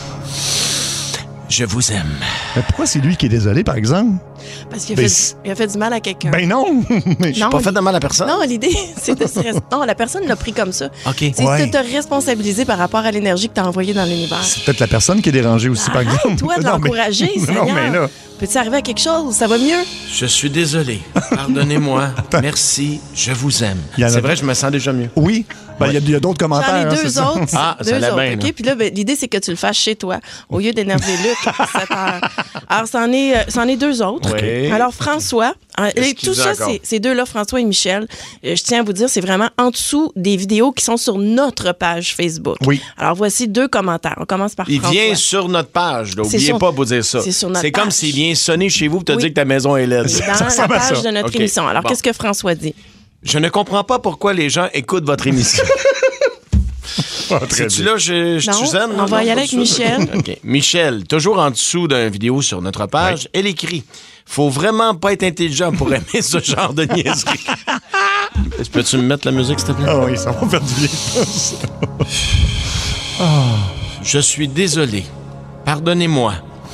Je vous aime. Mais pourquoi c'est lui qui est désolé, par exemple? Parce qu'il a, Ben, fait, c'est- il a fait du mal à quelqu'un. Ben non! Mais- Non, Pas il- fait de mal à personne? Non, l'idée, c'est de se... res- Non, la personne l'a pris comme ça. OK. C'est Ouais. de te responsabiliser par rapport à l'énergie que tu as envoyée dans l'univers. C'est peut-être la personne qui est dérangée aussi, par exemple. Toi, de Non, mais- l'encourager, Non, Seigneur. mais là... Peux-tu arriver à quelque chose? Ça va mieux? Je suis désolé. Pardonnez-moi. Merci. Je vous aime. Il y en a- C'est vrai, je me sens déjà mieux. Oui. Ben, il y a- il y a, d'autres J'en commentaires. ai hein, deux c'est ça. autres. Ah, ça deux allait autres, bien, OK? là. Puis là, ben, l'idée, c'est que tu le fasses chez toi, au lieu d'énerver Luc à sept heures. Alors, c'en est, euh, c'en est deux autres. Oui. Alors, François, euh, Qu'est-ce et qu'il tout dit ça, encore? c'est, ces deux-là, François et Michel, euh, je tiens à vous dire, c'est vraiment en dessous des vidéos qui sont sur notre page Facebook. Oui. Alors, voici deux commentaires. On commence par Il François. vient sur notre page. là. C'est Oubliez sur- pas de vous dire ça. c'est sur notre C'est comme page. s'il vient sonner chez vous pour te Oui. dire que ta maison est laide. C'est dans la ressemble à page ça. de notre OK. émission. Alors, Bon. qu'est-ce que François dit? Je ne comprends pas pourquoi les gens écoutent votre émission. Ah, très C'est-tu bien. là, je, je Non, suis zen, on là? va Non, y pas aller avec ça. Michel. OK. Michel, toujours en dessous d'une vidéo sur notre page, elle écrit « Faut vraiment pas être intelligent pour aimer ce genre de niaiserie. » Peux-tu me mettre la musique, s'il te plaît? Ah oui, ça va faire du bien. Je suis désolé. Pardonnez-moi.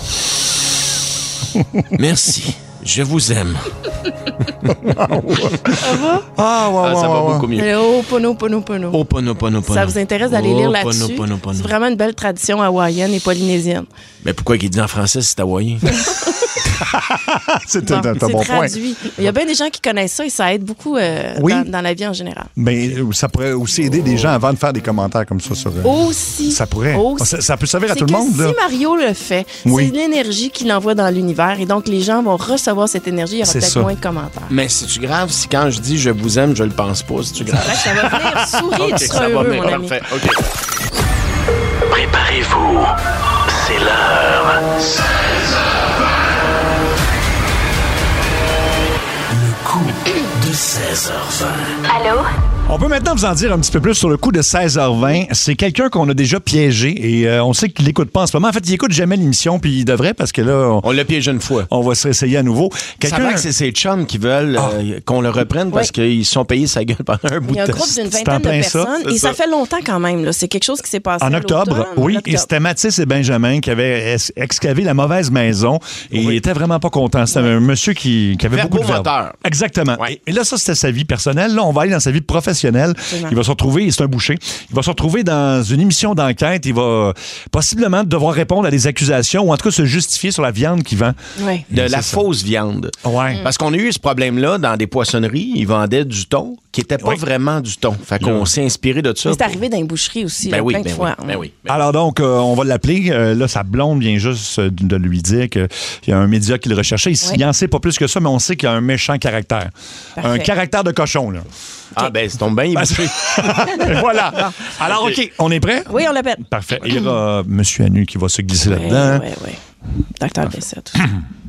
Merci. Je vous aime. Ça va? Ah, ouais, Ah, ça ouais, va ouais, beaucoup mieux. Le Ho'oponopono. Oh, pono, pono, pono. Ça vous intéresse d'aller lire Oh, là-dessus? pono, pono, pono. C'est vraiment une belle tradition hawaïenne et polynésienne. Mais pourquoi qu'il dit en français si c'est hawaïen? C'est Bon, un, un c'est bon point. traduit. Il y a bien des gens qui connaissent ça et ça aide beaucoup euh, Oui. dans, dans la vie en général. Mais euh, ça pourrait aussi aider des gens avant de faire des commentaires comme ça sur. euh, Aussi. Ça pourrait. Aussi. Ça, ça peut servir à C'est tout le que monde, là. Si Mario le fait, Oui. c'est l'énergie qu'il envoie dans l'univers et donc les gens vont recevoir cette énergie. Il y aura C'est peut-être ça. moins de commentaires. Mais c'est-tu grave si quand je dis je vous aime, je le pense pas? C'est-tu grave? Là, ça va venir. Souris, Okay, tu ça seras va heureux, venir. mon ami. Parfait. OK. Préparez-vous. C'est l'heure. Le coup de seize heures vingt. Allô? On peut maintenant vous en dire un petit peu plus sur le coup de seize heures vingt. C'est quelqu'un qu'on a déjà piégé et euh, on sait qu'il l'écoute pas en ce moment. En fait, il écoute jamais l'émission, puis il devrait parce que là... On, on l'a piégé une fois. On va se réessayer à nouveau. Quelqu'un... Ça va que c'est ses chums qui veulent ah. euh, qu'on le reprenne parce oui. qu'ils se sont payés sa gueule pendant un bout de temps. Il y a un groupe d'une vingtaine de personnes ça. et ça. ça fait longtemps quand même. Là. C'est quelque chose qui s'est passé en octobre. Oui, en octobre. Et c'était Mathis et Benjamin qui avaient excavé la mauvaise maison et oui. ils étaient vraiment pas contents. C'était oui. un monsieur qui, qui avait beaucoup de verbe. Exactement. Oui. Et là, ça, c'était sa vie personnelle. Là, on va aller dans sa vie professionnelle. Il va se retrouver, c'est un boucher, il va se retrouver dans une émission d'enquête, il va possiblement devoir répondre à des accusations ou en tout cas se justifier sur la viande qu'il vend. Oui. De la fausse viande. Ouais. Parce qu'on a eu ce problème-là dans des poissonneries, ils vendaient du thon qui n'était pas oui. vraiment du thon. Fait qu'on oui. s'est inspiré de ça. Mais c'est pour... arrivé dans une boucherie aussi, ben là, oui, plein ben de fois. Oui, ben oui, ben Alors donc, euh, on va l'appeler. Euh, là, sa blonde vient juste de lui dire qu'il y a un média qui le recherchait. Il oui. n'en sait pas plus que ça, mais on sait qu'il a un méchant caractère. Parfait. Un caractère de cochon, là. Ah, ben, c'est ton bain, il est bouché. Voilà. Alors, OK, on est prêt? Oui, on l'appelle. Parfait. Il y aura M. Anu qui va se glisser oui, là-dedans. Oui, oui, oui. Docteur Bessette, tout ça.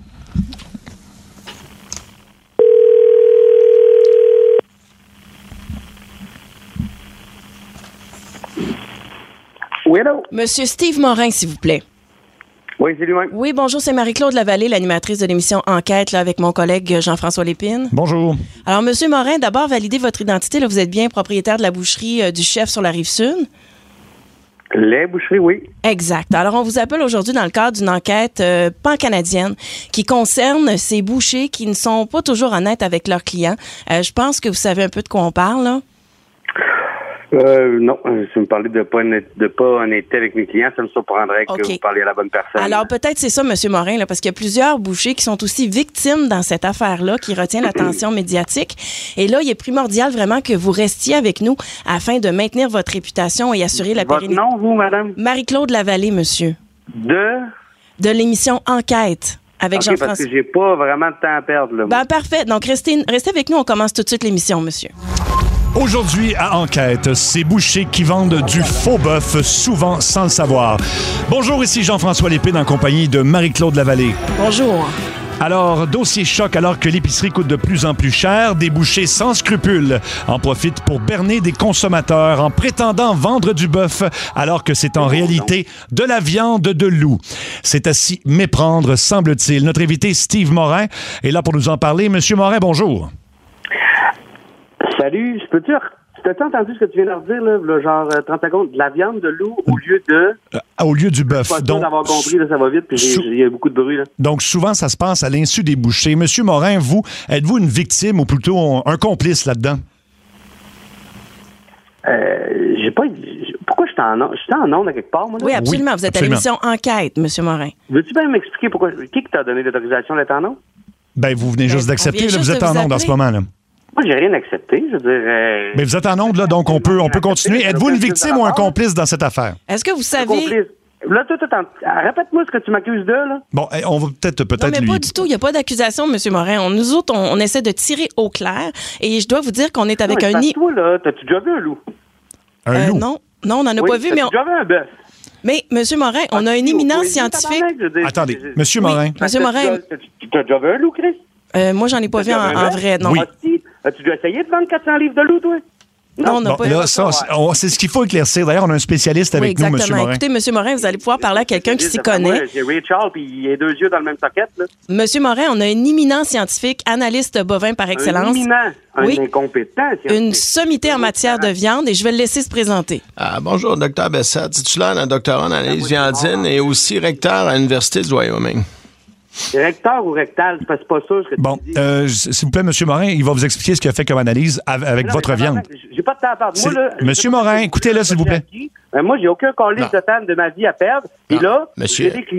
Oui, allô? Monsieur Steve Morin, s'il vous plaît. Oui, c'est lui-même. Oui, bonjour, c'est Marie-Claude Lavallée, l'animatrice de l'émission Enquête, là, avec mon collègue Jean-François Lépine. Bonjour. Alors, Monsieur Morin, d'abord, validez votre identité. Là, vous êtes bien propriétaire de la boucherie euh, du Chef sur la Rive-Sud? Les boucheries, oui. Exact. Alors, on vous appelle aujourd'hui dans le cadre d'une enquête euh, pan-canadienne qui concerne ces bouchers qui ne sont pas toujours honnêtes avec leurs clients. Euh, je pense que vous savez un peu de quoi on parle, là. Euh, non, si vous me parlez de pas de pas honnêteté avec mes clients, ça me surprendrait que okay. vous parliez à la bonne personne. Alors peut-être c'est ça, M. Morin, là, parce qu'il y a plusieurs bouchers qui sont aussi victimes dans cette affaire-là, qui retient l'attention médiatique. Et là, il est primordial vraiment que vous restiez avec nous afin de maintenir votre réputation et assurer la votre pérennité. Votre nom, vous, madame? Marie-Claude Lavallée, monsieur. De? De l'émission Enquête. Avec okay, Jean-François. Parce que j'ai pas vraiment de temps à perdre. Là, ben, parfait. Donc restez, restez avec nous, on commence tout de suite l'émission, monsieur. Aujourd'hui, à Enquête, ces bouchers qui vendent du faux bœuf, souvent sans le savoir. Bonjour, ici Jean-François Lépine en compagnie de Marie-Claude Lavallée. Bonjour. Alors, dossier choc, alors que l'épicerie coûte de plus en plus cher, des bouchers sans scrupules en profitent pour berner des consommateurs en prétendant vendre du bœuf, alors que c'est en réalité de la viande de loup. C'est à s'y méprendre, semble-t-il. Notre invité, Steve Morin, est là pour nous en parler. Monsieur Morin, bonjour. Salut, je peux te dire, t'as-tu entendu ce que tu viens de dire, là, là genre euh, trente secondes, de la viande de loup au lieu de... Euh, au lieu du bœuf. Je suis pas sûr d'avoir compris, là, ça va vite, puis sou- il y a beaucoup de bruit. Là. Donc, souvent, ça se passe à l'insu des bouchers. Monsieur Morin, vous, êtes-vous une victime ou plutôt un, un complice là-dedans? Euh, j'ai pas... Pourquoi je suis en onde? Je suis en onde à quelque part, moi? Là? Oui, absolument. Oui, vous êtes absolument. à l'émission Enquête, Monsieur Morin. Veux-tu bien m'expliquer pourquoi... Qui t'a donné l'autorisation d'être en onde? Ben, vous venez juste ben, d'accepter, là, juste vous êtes en onde en ce moment, là. Moi, j'ai rien accepté, je veux dire... Euh... Mais vous êtes en onde, là, donc on peut, on peut continuer. Êtes-vous une victime ou un complice dans cette affaire? Est-ce que vous savez... Là, toi, toi, répète-moi ce que tu m'accuses de, là. Bon, on va peut-être peut-être Non, mais lui... pas du tout. Il n'y a pas d'accusation, M. Morin. On, nous autres, on, on essaie de tirer au clair. Et je dois vous dire qu'on est avec non, un... Ni... Toi, là, t'as-tu déjà vu un loup? Un euh, loup? Non, non, on n'en a oui, pas vu, mais... on... déjà vu un bœuf? Mais, M. Morin, on a un éminent scientifique... Attendez, M. Morin. M. Morin... Tu as déjà vu un loup, Chris? Euh, moi, j'en ai pas vu en, en vrai, non. Oui. As-tu dû essayer de vendre quatre cents livres de loup, toi? Non, on n'a bon, pas là, ça, c'est, on, c'est ce qu'il faut éclaircir. D'ailleurs, on a un spécialiste avec oui, nous, M. Morin. Écoutez, M. Morin, vous allez pouvoir parler à quelqu'un qui s'y connaît. Moi, j'ai Ray Charles, puis il a deux yeux dans le même socket, là. M. Morin, on a un éminent scientifique, analyste bovin par excellence. Un éminent, un oui. incompétent. Une sommité en matière de viande, et je vais le laisser se présenter. Ah, bonjour, Docteur Bessette, titulaire d'un doctorat en analyse viandine et aussi recteur à l'Université du Wyoming. Recteur ou rectal, c'est pas sûr ce que tu bon, dis. Euh, s'il vous plaît, M. Morin, il va vous expliquer ce qu'il a fait comme analyse avec non, votre viande. J'ai pas de temps à perdre. Moi, là, Monsieur Morin, écoutez-le, s'il vous plaît. Ben, moi, j'ai aucun calice de temps de ma vie à perdre. Et là, monsieur. j'ai des clients.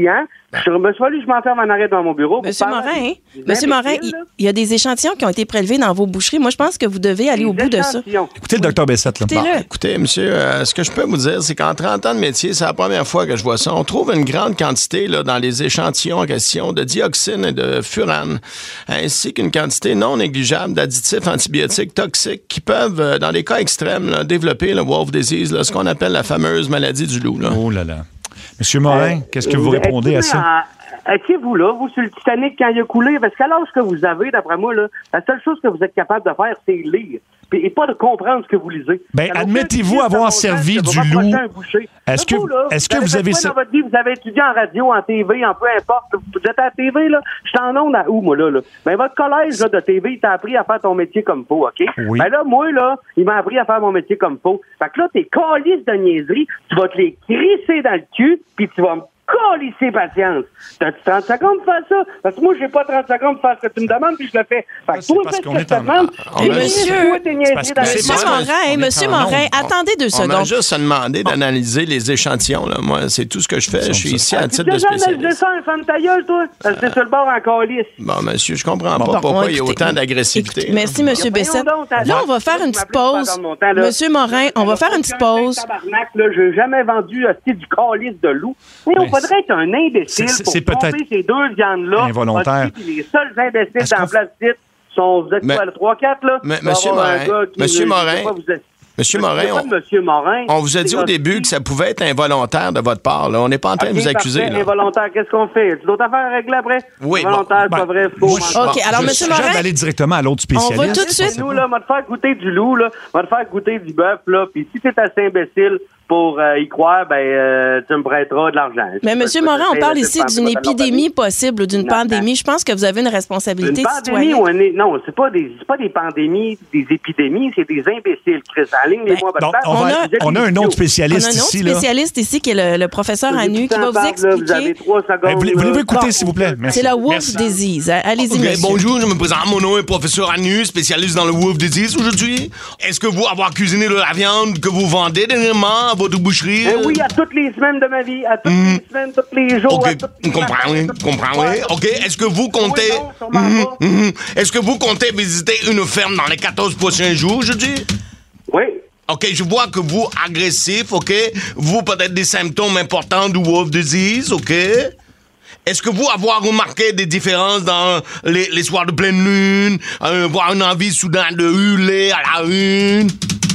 Je me suis allé, je m'enferme en arrêt dans mon bureau. Monsieur Morin, hein? Monsieur Morin, il, il y a des échantillons qui ont été prélevés dans vos boucheries. Moi, je pense que vous devez aller au bout de ça. Écoutez le docteur Bessette, là. Bon, écoutez, monsieur, euh, ce que je peux vous dire, c'est qu'en trente ans de métier, c'est la première fois que je vois ça. On trouve une grande quantité là, dans les échantillons en question de dioxine et de furane, ainsi qu'une quantité non négligeable d'additifs antibiotiques toxiques qui peuvent, euh, dans les cas extrêmes, là, développer le wolf disease, là, ce qu'on appelle la fameuse maladie du loup. Là. Oh là là. Monsieur Morin, Euh, qu'est-ce que vous répondez à ça? Étiez-vous là, vous, sur le Titanic, quand il a coulé? Parce qu'à l'âge que vous avez, d'après moi, là, la seule chose que vous êtes capable de faire, c'est lire. Puis, et pas de comprendre ce que vous lisez. Ben, admettez-vous avoir servi du loup. Est-ce que, est-ce que vous avez... Dans votre vie, vous avez étudié en radio, en T V, en peu importe. Vous êtes à la T V, là. Je suis en onde à où, moi, là? là? Ben, votre collège là, de T V, il t'a appris à faire ton métier comme faut, OK? Oui. Ben là, moi, là, il m'a appris à faire mon métier comme faut. Fait que là, tes calices de niaiseries, tu vas te les crisser dans le cul, puis tu vas me colisser patience. T'as-tu trente secondes pour faire ça? Parce que moi, j'ai pas trente secondes pour faire ce que tu me demandes, puis je le fais. Fait que toi, fais ce que je te demande. Et monsieur, monsieur Morin, monsieur Morin, attendez deux On m'a secondes. juste demandé d'analyser les échantillons. Là. Moi, c'est tout ce que je fais. Je suis ici à titre de Tu spécialiste. analysé ça, un fan de ta gueule, toi? Parce que t'es sur le bord en calice. Bon, monsieur, je comprends pas pourquoi il y a autant d'agressivité. Merci, monsieur Bessette. Là, on va faire une petite pause. Monsieur Morin, on va faire une petite pause. Tabarnak, là, j'ai jamais vendu hostie, du calice de loup. Mais on faudrait être un imbécile c'est- pour c'est peut-être tromper ces deux viandes-là. involontaire. Hostie, puis les seuls imbéciles dans la place dite sont, vous êtes Mais- quoi, le trois quatre, là? Mais- Il va y monsieur avoir un Morin, gars qui- monsieur je sais Morin, pas, vous êtes- Monsieur Je sais Morin, pas de Monsieur Morin. on vous a dit C'est au hostie. début que ça pouvait être involontaire de votre part. Là. On n'est pas en train Ok, de vous accuser. parfait, Là. involontaire, qu'est-ce qu'on fait? Tu dois t'en faire à régler après? Oui, Involontaire, bon, pas ben, vrai, faux. moi, je- menteur. OK, alors, je monsieur suggère Morin, d'aller directement à l'autre on va spécialiste. tout de suite... Nous, là, on va te faire goûter du loup, là. On va te faire goûter du bœuf, là. Puis si t'es assez imbécile pour euh, y croire, ben, euh, tu me prêteras de l'argent. Mais Je monsieur peux- Morin, je on peux- parle je ici peux- d'une je peux- épidémie possible ou d'une Non, pandémie. Je pense que vous avez une responsabilité Une pandémie citoyenne. ou un... Non, c'est pas des, c'est pas des pandémies, des épidémies, c'est des imbéciles, Chris. Aligne les mois donc, on, va- on a un autre spécialiste On a un autre ici. là. spécialiste ici qui est le, le professeur Anu qui va vous Vous avez expliquer. trois secondes. Ben, voulez- Voulez-vous là. écouter, s'il vous plaît? Merci. C'est la wolf Merci. disease. Allez-y, Ok, monsieur. bonjour, je me présente. Mon nom est professeur Anu, spécialiste dans le wolf disease aujourd'hui. Est-ce que vous, avoir cuisiné de la viande que vous vendez dernièrement à votre boucherie? Eh oui, à toutes les semaines de ma vie, à toutes les semaines, tous les jours. Ok, à toutes les comprends, oui, comprends, oui. Ok, est-ce que vous comptez... Oui, non, sûrement Mhm, pas. mhm. Est-ce que vous comptez visiter une ferme dans les quatorze prochains jours aujourd'hui? Oui. OK, je vois que vous, agressif, OK? Vous, peut-être des symptômes importants du wolf disease, OK? Est-ce que vous, avoir remarqué des différences dans les, les soirs de pleine lune, euh, avoir une envie soudain de hurler à la une?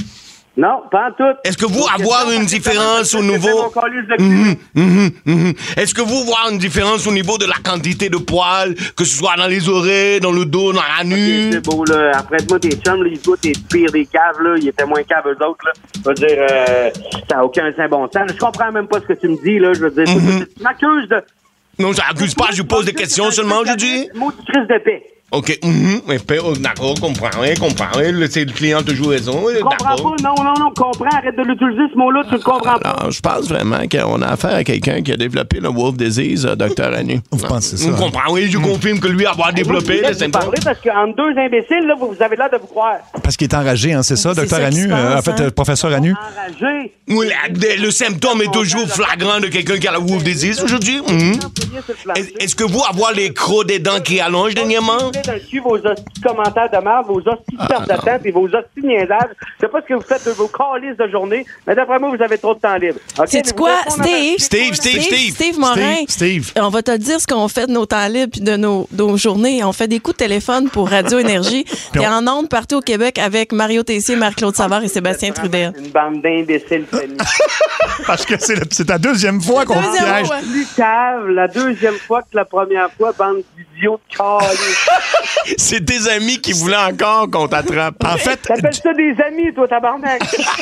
Non, pas en tout. Est-ce que vous, Donc, avoir question, une parce que différence c'est au mon niveau... calice de cul. Mhm, mhm, mhm. Est-ce que vous, voir une différence au niveau de la quantité de poils, que ce soit dans les oreilles, dans le dos, dans la Ok, nuque? c'est beau, là. Après, moi, tes chums, là, ils goûtent les pires des caves, là. Ils étaient moins caves, eux autres, là. Je veux dire, euh, ça n'a aucun saint bon sens. Je comprends même pas ce que tu me dis, là. Je veux dire, Mhm. tu m'accuses de... Non, je n'accuse pas, je pose des questions seulement aujourd'hui. Mot de crise de paix. OK, mhm, mais fait, oh, d'accord, comprends, oui, comprends, oui, le, c'est le client a toujours raison, oui, Tu comprends d'accord. pas? Non, non, non, comprends. Arrête de l'utiliser, ce mot-là. Tu le comprends pas. Alors, je pense vraiment qu'on a affaire à quelqu'un qui a développé le wolf disease, euh, docteur Anu. Vous pensez ça? Je comprends, oui, je confirme que lui avoir développé Moi, le je symptôme. parler parce qu'entre deux imbéciles, là, vous avez l'air de vous croire. Parce qu'il est enragé, hein, c'est ça, C'est docteur ça qui Anu? se euh, en passe, fait, hein? euh, professeur Anu? Enragé. Oui, la- le symptôme est toujours flagrant de quelqu'un qui a la wolf disease aujourd'hui. Mhm. Est- Est-ce que vous avoir les crocs des dents qui allongent dernièrement? Vous voulez dans le cul vos hosties de commentaires de merde, vos hosties de pertes de temps et vos hosties de niaisages. Je sais pas ce que vous faites de vos calices de journée, mais d'après moi, vous avez trop de temps libre. OK? Sais-tu Vous quoi, répondez à ma- Steve? Steve, Steve, Steve. Steve Morin. Steve, Steve. On va te dire ce qu'on fait de nos temps libres puis de nos, nos journées. On fait des coups de téléphone pour Radio Énergie. T'es en ondes partout au Québec avec Mario Tessier, Marc-Claude Savard et Sébastien Trudel. Une bande d'imbéciles, Fanny. Parce que c'est, le- c'est ta deuxième fois qu'on te Deuxième piège. fois. Plus cave, la deuxième fois que la première fois, bande d'idiots de calices. C'est tes amis qui voulaient encore qu'on t'attrape. En fait, T'appelles ça des amis, toi, tabarnak?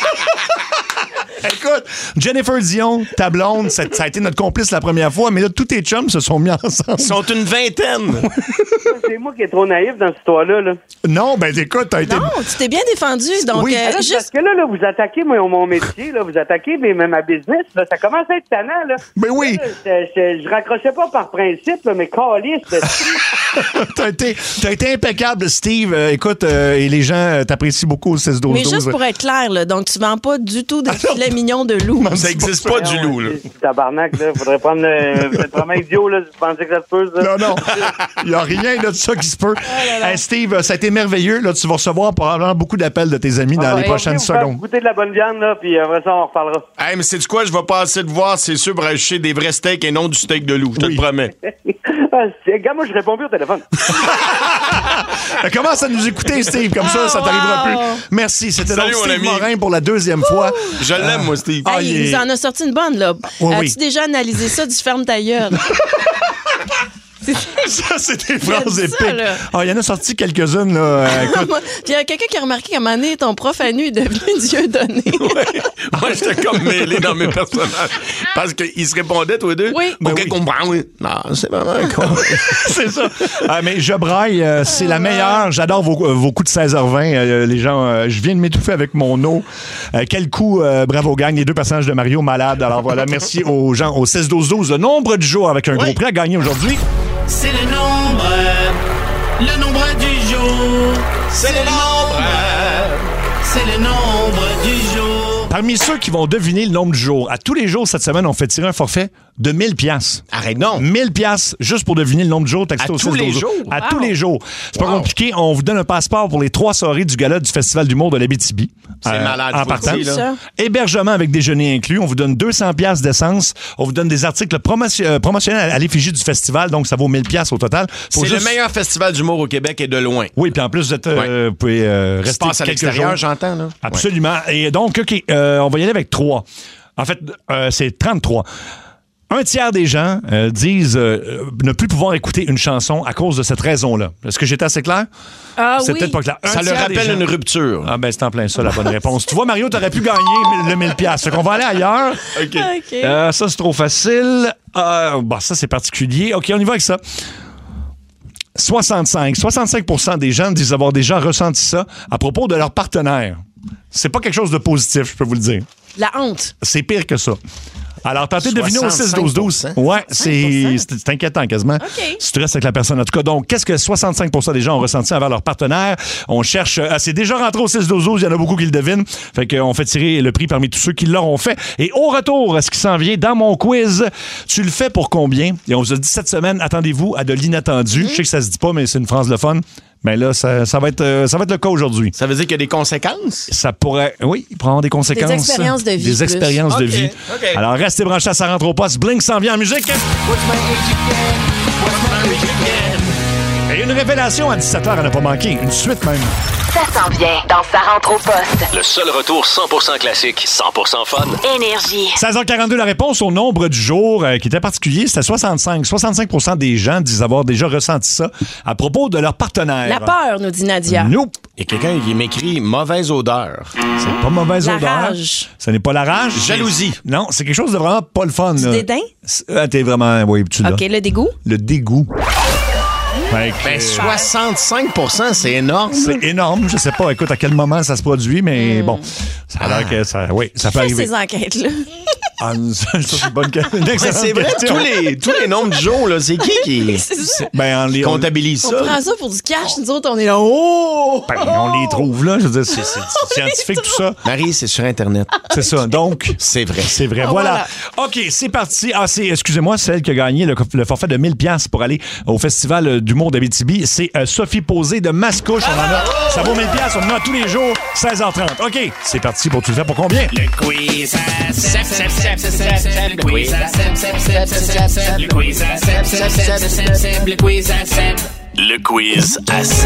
écoute, Jennifer Dion, ta blonde, ça, ça a été notre complice la première fois, mais là, tous tes chums se sont mis ensemble. Ils sont une vingtaine. C'est moi qui est trop naïf dans cette histoire-là, là. Non, ben écoute, t'as été... Non, tu t'es bien défendu. Donc, Oui. euh, Alors, juste... Parce que là, là, vous attaquez moi, mon métier, là, vous attaquez mais, même ma business, là, ça commence à être tannant, là. Ben oui. Là, je, je, je raccrochais pas par principe, là, mais calice, là, t'as, été, t'as été impeccable, Steve. Euh, écoute, euh, et les gens euh, t'apprécient beaucoup au seize douze douze. Mais juste pour être clair, là, donc tu vends pas du tout de filets mignons de loup. Ça n'existe pas du loup, là. Tabarnak, là. Faudrait prendre le. Vous êtes vraiment idiot, là. Vous pensez que ça se peut, ça? Non, non. Il n'y a rien là, de ça qui se peut. Oh hey, Steve, ça a été merveilleux. Là, tu vas recevoir probablement beaucoup d'appels de tes amis dans ah, les prochaines secondes. Goûter de la bonne viande, là, puis après ça, on reparlera. Hey, mais c'est du quoi? Je vais passer te voir, c'est sûr, pour acheter des vrais steaks et non du steak de loup. Je te oui. le promets. Gars, moi, je réponds plus au téléphone. Commence à nous écouter, Steve. Comme ça, ça oh, t'arrivera wow. plus. Merci. C'était Salut, donc Steve Morin pour la deuxième fois. Je l'aime, euh, moi, Steve. Hey, il est... nous en a sorti une bonne, là. Oui, As-tu oui. déjà analysé ça du ferme ta gueule? Ça, c'est des phrases épiques. Il oh, y en a sorti quelques-unes. Là. Euh, Puis il y a quelqu'un qui a remarqué qu'à un moment donné, ton prof à nu est devenu Dieu donné. Ouais. Moi, j'étais comme mêlé dans mes personnages. Parce qu'ils se répondaient, tous les deux. Oui. OK, oui. comprends, oui. Non, c'est vraiment un con. C'est ça. Ah, mais je braille, euh, c'est la meilleure. J'adore vos, euh, vos coups de seize heures vingt. Euh, les gens, euh, je viens de m'étouffer avec mon eau. Euh, quel coup, euh, bravo gang. Les deux personnages de Mario malades. Alors voilà, merci aux gens au seize douze douze. Le nombre du jour avec un oui. gros prix à gagner aujourd'hui. C'est le nombre, le nombre du jour. C'est le nombre, c'est le nombre du jour. Parmi ceux qui vont deviner le nombre du jour, à tous les jours cette semaine, on fait tirer un forfait de mille piastres. Arrête non. mille piastres juste pour deviner le nombre de jours. À tous les jours? À wow. tous les jours. C'est wow. pas compliqué. On vous donne un passeport pour les trois soirées du gala du Festival d'humour de l'Abitibi. C'est euh, malade. En partant. Dire, là. Hébergement avec déjeuner inclus. On vous donne deux cents piastres d'essence. On vous donne des articles promotion- euh, promotionnels à l'effigie du festival. Donc, ça vaut mille piastres au total. Faut C'est juste... le meilleur festival d'humour au Québec et de loin. Oui, puis en plus, vous, êtes, euh, ouais. vous pouvez euh, rester à l'extérieur, jours. J'entends. Là. Absolument. Ouais. Et donc, OK, euh, on va y aller avec trois. En fait, euh, c'est trente-trois. Un tiers des gens euh, disent euh, ne plus pouvoir écouter une chanson à cause de cette raison-là. Est-ce que j'étais assez clair? Ah c'est oui. peut-être pas clair. Un ça leur rappelle gens... une rupture. Ah ben c'est en plein ça, la bonne réponse. Tu vois, Mario, t'aurais pu gagner le mille piastres. Fait qu'on va aller ailleurs. OK. okay. Euh, ça, c'est trop facile. Euh, bah, ça, c'est particulier. OK, on y va avec ça. soixante-cinq. soixante-cinq pour cent des gens disent avoir déjà ressenti ça à propos de leur partenaire. C'est pas quelque chose de positif, je peux vous le dire. La honte. C'est pire que ça. Alors, tentez de deviner au six douze douze. Ouais, c'est, c'est, c'est inquiétant quasiment. Okay. Si tu restes avec la personne. En tout cas, donc, qu'est-ce que soixante-cinq pour cent des gens ont ressenti envers leur partenaire? On cherche. Ah, c'est déjà rentré au six douze douze. Il y en a beaucoup qui le devinent. Fait qu'on fait tirer le prix parmi tous ceux qui l'auront fait. Et au retour, ce qui s'en vient dans mon quiz, tu le fais pour combien? Et on vous a dit cette semaine, attendez-vous à de l'inattendu. Mm-hmm. Je sais que ça se dit pas, mais c'est une phrase le fun. Mais là, ça, ça, va être, euh, ça va être le cas aujourd'hui. Ça veut dire qu'il y a des conséquences? Ça pourrait, oui, il pourrait avoir des conséquences. Des expériences de vie. Des expériences plus. de okay, vie. Okay. Alors, restez branchés à Ça rentre au poste. Blink s'en vient en musique. What's my age again? What's my age again? Et une révélation à dix-sept heures à ne pas manquer. Une suite même. Ça s'en vient dans Ça rentre au poste. Le seul retour cent pour cent classique, cent pour cent fun. Énergie. seize heures quarante-deux, la réponse au nombre du jour euh, qui était particulier, c'était soixante-cinq. soixante-cinq pour cent des gens disent avoir déjà ressenti ça à propos de leur partenaire. La peur, nous dit Nadia. Nope. Il y a quelqu'un qui m'écrit mauvaise odeur. C'est pas mauvaise la odeur. La rage. Ce n'est pas la rage. Jalousie. Non, c'est quelque chose de vraiment pas le fun. Du là. dédain? Ah, t'es vraiment, oui, tu l'as. OK, le dégoût? Le dégoût. Ben, ben, soixante-cinq pour cent, c'est énorme. C'est énorme. Je sais pas, écoute, à quel moment ça se produit, mais mm. bon, ça a l'air que ça, oui, ça peut arriver. Ces enquêtes-là. Ah, ça, c'est une bonne question. C'est vrai, tous les, tous les nombres de jours, là, c'est qui qui c'est ben, on les, comptabilise on, ça? On prend ça pour du cash, nous autres, on est là, oh! Ben, on les trouve, là. Je veux dire, c'est, c'est, c'est scientifique, tout ça. Marie, c'est sur Internet. C'est ça. Donc, c'est vrai. C'est vrai. Ah, voilà. voilà. OK, c'est parti. Ah, c'est, excusez-moi, celle qui a gagné le, le forfait de mille piastres pour aller au Festival d'humour d'Abitibi. C'est euh, Sophie Posé de Mascouche. On en a, ça vaut mille piastres. On en a tous les jours, seize heures trente. OK, c'est parti pour tu le fais pour combien? Le quiz à Seb, Seb, Seb, Seb, Seb. Le quiz à Seb, Seb, Seb, Seb, Seb. Le quiz à Seb, Seb, Seb, Seb, Seb. Le quiz à Seb. Le quiz à Seb.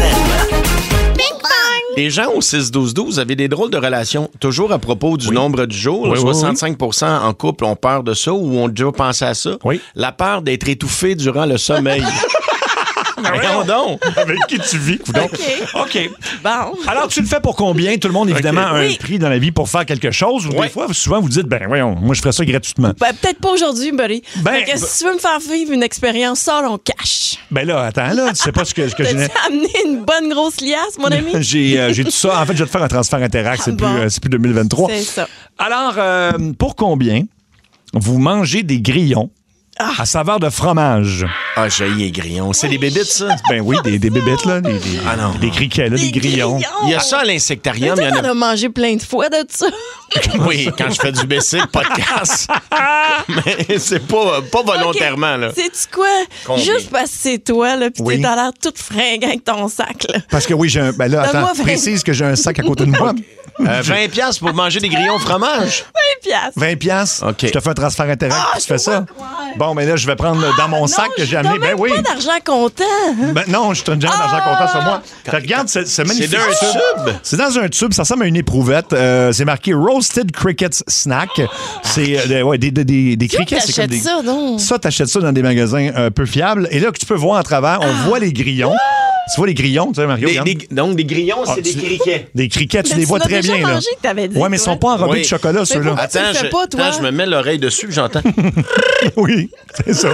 Les gens au six douze douze avaient des drôles de relations. Toujours à propos du oui. nombre du jour. Oui, soixante-cinq pour cent en couple ont peur de ça ou ont déjà pensé à ça. Oui. La peur d'être étouffé durant le sommeil. Voyons donc. Avec qui tu vis, coudonc. OK. OK. Bon. Alors, tu le fais pour combien? Tout le monde, évidemment, okay. a un oui. prix dans la vie pour faire quelque chose. Ou oui. des fois, souvent, vous dites, ben voyons, moi, je ferais ça gratuitement. Ben, peut-être pas aujourd'hui, buddy. Ben, que, si tu veux me faire vivre une expérience, ça, on cash. Ben là, attends, là, tu sais pas ce que, ce que j'ai... T'as amené une bonne grosse liasse, mon ami? j'ai, euh, j'ai tout ça. En fait, je vais te faire un transfert Interact. C'est, bon. plus, euh, c'est plus deux mille vingt-trois. C'est ça. Alors, euh, pour combien vous mangez des grillons à saveur de fromage. Ah, j'ai les grillons. C'est des bébites, ça? Ben oui, des, des bébites, là. Des, des, ah non. des criquets, là, des, des grillons. grillons. Il y a ça à l'insectarium. Mais toi, il y en a... t'en as mangé plein de fois de ça. Oui, quand je fais du basic, pas de casse. Mais c'est pas, pas volontairement, okay. là. Sais-tu quoi? Combien? Juste parce que c'est toi, là, pis oui. t'es à l'air toute fringant avec ton sac, là. Parce que oui, j'ai un... Ben là, attends, vingt... précise que j'ai un sac à côté de moi. Euh, vingt piastres pour manger des grillons fromage. vingt piastres. vingt piastres. OK. Je te fais un transfert Interact, ah, tu fais ça. Ouais. Bon, mais là, je vais prendre dans mon ah, sac non, que j'ai amené. Ben oui. pas d'argent comptant. Ben non, je te donne jamais d'argent comptant sur moi. Fait, regarde, c'est, c'est magnifique. C'est d'un tube. C'est dans un tube. Ça ressemble à une éprouvette. Euh, c'est marqué Roasted Crickets Snack. C'est euh, ouais, des, des, des, des crickets. C'est comme des... ça, non? Ça, t'achètes ça dans des magasins un peu fiables. Et là, que tu peux voir en travers, on ah. voit les grillons. Tu vois les grillons, tu sais, Mario? Des, des, donc, des grillons, c'est ah, des criquets. Des criquets, tu mais les tu vois très déjà bien, là. Que t'avais dit, ouais, mais ils sont pas enrobés oui. de chocolat, mais ceux-là. Attends, je, pas, attends, je me mets l'oreille dessus, j'entends. Oui, c'est ça.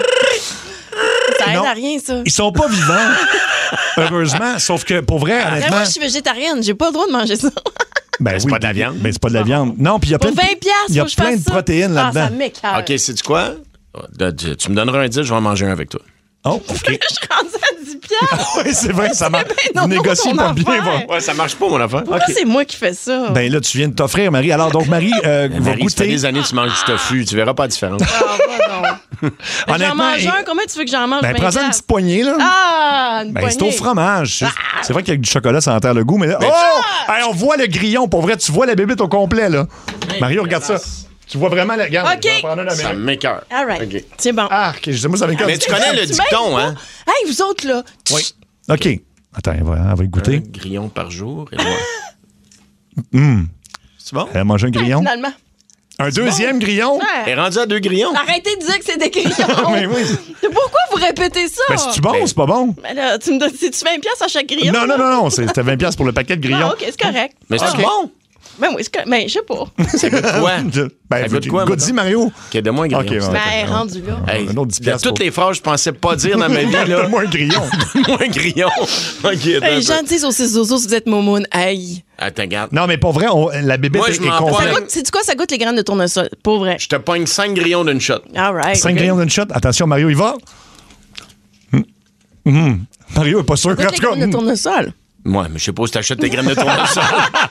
Ça aide non, à rien, ça. Ils sont pas vivants, heureusement, sauf que pour vrai, honnêtement... Moi, je suis végétarienne, j'ai pas le droit de manger ça. Ben c'est oui, pas de la viande. Ben c'est pas de la viande. Non, puis il y a plein de, il y a plein de protéines ah, là-dedans. Ça m'écoeure. OK, sais-tu quoi? Tu me donneras un dix, je vais en manger un avec toi. Oh, OK. Je suis rendue à dix piastres. Oui, c'est vrai, ça marche. Vous négociez pas bien. Bon. Ouais, ça marche pas, mon affaire. Pourquoi okay. c'est moi qui fais ça? Ben là, tu viens de t'offrir, Marie. Alors, donc, Marie, euh, ben, va Marie, goûter... ça fait des années que tu manges du tofu. Tu verras pas la différence. Ah, pas non. J'en mange et... un. Combien tu veux que j'en mange? Ben, prends-en une petite poignée, là. Ah, une ben, poignée. c'est au fromage. C'est, ah. c'est vrai qu'avec du chocolat, ça enterre le goût, mais là... Ben, oh! Tu... Hey, on voit le grillon. Pour vrai, tu vois la bébite au complet, là. Hey, Mario, regarde ça. Tu vois vraiment la gamme. OK. Ça m'écoeure. All right. Okay. C'est bon. Ah, OK. Je dis, moi, ça m'écoeure. Mais tu connais le dicton, hein? Hey, vous autres, là. Oui. OK. Attends, elle va, elle va goûter. Un grillon par jour. Et Hum. C'est bon? Elle a mangé un grillon. Ouais, finalement. Un c'est deuxième bon. grillon? Ouais. Elle est rendue à deux grillons. Arrêtez de dire que c'est des grillons. Mais oui. Pourquoi vous répétez ça? Ben, c'est-tu bon ou c'est pas bon? Mais là, tu me donnes, c'est-tu vingt piastres à chaque grillon? Non, non, non, non. C'était vingt piastres pour le paquet de grillons. Ah, OK, c'est correct. Mais c'est okay. bon? Ben oui, c'est correct. Ben, je sais pas. Ça goûte quoi? Ben, ça goûte quoi? Goûte-y, Mario. OK, donne-moi un grillon. Okay, ben, ouais, rendu là. Hey, un autre dix piastres. Toutes pour... les phrases je pensais pas dire dans ma vie, là. Donne-moi un grillon. Donne-moi un grillon. OK, hey, les gens disent au six douze, vous êtes momoun. Hey. Attends, regarde. Non, mais pour vrai, on, la bébête Moi, est, je est complète. C'est quoi, ça goûte les graines de tournesol? Pour vrai. Je te pogne cinq grillons d'une shot. All right. cinq okay. grillons d'une shot. Attention, Mario, il va. Hum. Hum. Mario est pas sûr. Ça goûte les graines de tournesol. Ouais, mais je sais pas si t'achètes tes graines de tournesol.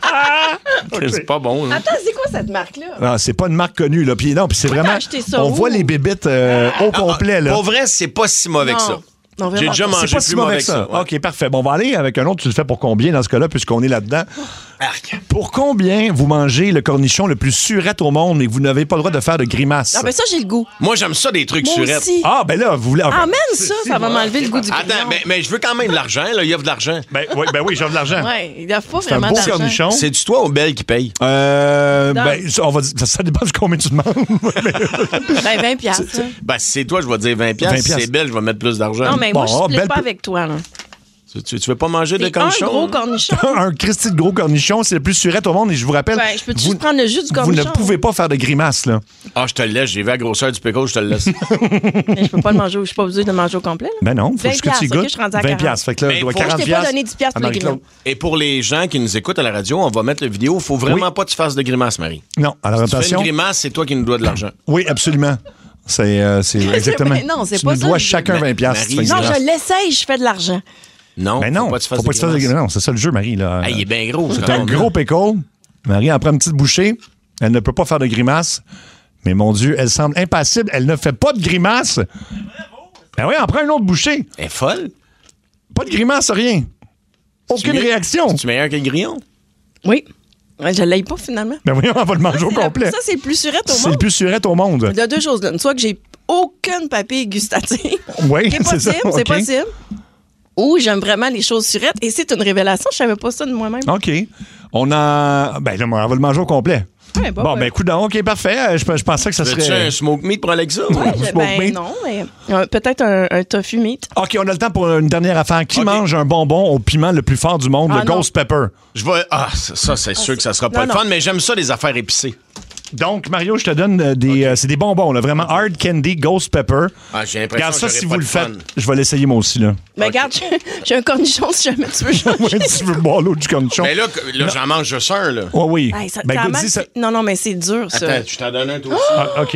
Okay. C'est pas bon. Hein? Attends, c'est quoi cette marque-là? Ah, c'est pas une marque connue, là. Puis non, puis c'est Pourquoi vraiment. Ça on où? voit les bébites euh, au ah, complet, là. Pour vrai, c'est pas si mauvais non. que ça. Non, j'ai déjà mangé c'est pas plus si mauvais que ça. ça. Ouais. OK, parfait. Bon, on va aller avec un autre. Tu le fais pour combien dans ce cas-là, puisqu'on est là-dedans? Arc. Pour combien vous mangez le cornichon le plus surette au monde et que vous n'avez pas le droit de faire de grimaces? Ah, ben ça, j'ai le goût. Moi, j'aime ça, des trucs Moi surettes. Aussi. Ah, ben là, vous voulez. Ah, même ça, ça va m'enlever le goût du grillon. Attends, mais, mais je veux quand même de l'argent, là. Il y a de l'argent. Ben oui, ben oui, j'ai de l'argent. Ouais, il n'y a pas c'est vraiment un beau d'argent. cornichon. C'est-tu toi ou Belle qui paye? Euh. Dans... Ben, on va dire, ça, ça dépend de combien tu demandes. ben, vingt piastres. Ben, si c'est toi, je vais dire vingt piastres. Si c'est Belle, je vais mettre plus d'argent. Non, mais bon, moi, je ne split Belle pas peut... avec toi, là. Tu, tu veux pas manger de cornichon? Un gros cornichon. Un Christy de gros cornichon, c'est le plus surette au monde. Et je vous rappelle. Ben, je peux juste prendre le jus du cornichon. Vous ne pouvez pas faire de grimaces, là. Ah, je te le laisse. J'ai vu la grosseur du pickle, je te le laisse. Mais je peux pas le manger. Je suis pas obligé de le manger au complet. Là. Ben non, faut vingt que tu goûtes. Okay, je suis rendue à vingt piastres. Fait que là, je dois quarante piastres. Je t'ai pas donné dix piastres pour les grillons. Et pour les gens qui nous écoutent à la radio, on va mettre la vidéo. Faut vraiment oui. pas que tu fasses de grimaces, Marie. Non, alors si attention. Tu fais une grimace, c'est toi qui nous dois de l'argent. Oui, absolument. C'est, euh, c'est exactement. Mais non, c'est tu pas nous ça. dois chacun vingt piastres. Non, je l'essaye, je fais de l'argent. Non, ben non, faut pas que tu fasses faut pas de grimaces. Non, c'est ça le jeu, Marie. Là. Hey, il est bien gros. C'est un gros pickle. Marie en prend une petite bouchée. Elle ne peut pas faire de grimaces. Mais mon Dieu, elle semble impassible. Elle ne fait pas de grimaces. Ben oui, en prend une autre bouchée. Elle est folle. Pas de grimaces, rien. Aucune réaction. Tu meilleur que le grillon? Oui. Je l'aille pas, finalement. Ben oui, on va le manger ça, au complet. Ça, c'est le plus surette au monde. C'est le plus surette au monde. Il y a deux choses là. Soit que j'ai aucune papille gustative. Oui, c'est c'est ça. C'est okay. possible. Ou j'aime vraiment les choses surettes. Et c'est une révélation. Je savais pas ça de moi-même. OK. On a... Ben là, on va le manger au complet. Ouais, bon, bon ouais. ben, écoute, OK, parfait. Je, je pensais que ça Veux-tu serait... un smoke meat pour Alexa? Ouais, un smoke ben, meat? non, mais euh, peut-être un, un tofu meat. OK, on a le temps pour une dernière affaire. Qui okay. mange un bonbon au piment le plus fort du monde, ah, le non. Ghost Pepper? Je vais... Ah, ça, c'est ah, sûr c'est... que ça sera pas non, le fun, non. mais j'aime ça, les affaires épicées. Donc, Mario, je te donne euh, des... Okay. Euh, c'est des bonbons, là, vraiment hard candy Ghost Pepper. Ah, j'ai l'impression regarde que ça, si vous le fun. faites, je vais l'essayer moi aussi, là. Mais okay. regarde, j'ai un cornichon si jamais tu veux changer. Oui, tu veux boire l'eau du cornichon. Mais là, là j'en mange juste un, là. Oh, oui. Hey, ça, ben, ça goûte, mal, ça... Non, non, mais c'est dur, ça. Attends, je t'en donne un, toi aussi. Ah, OK.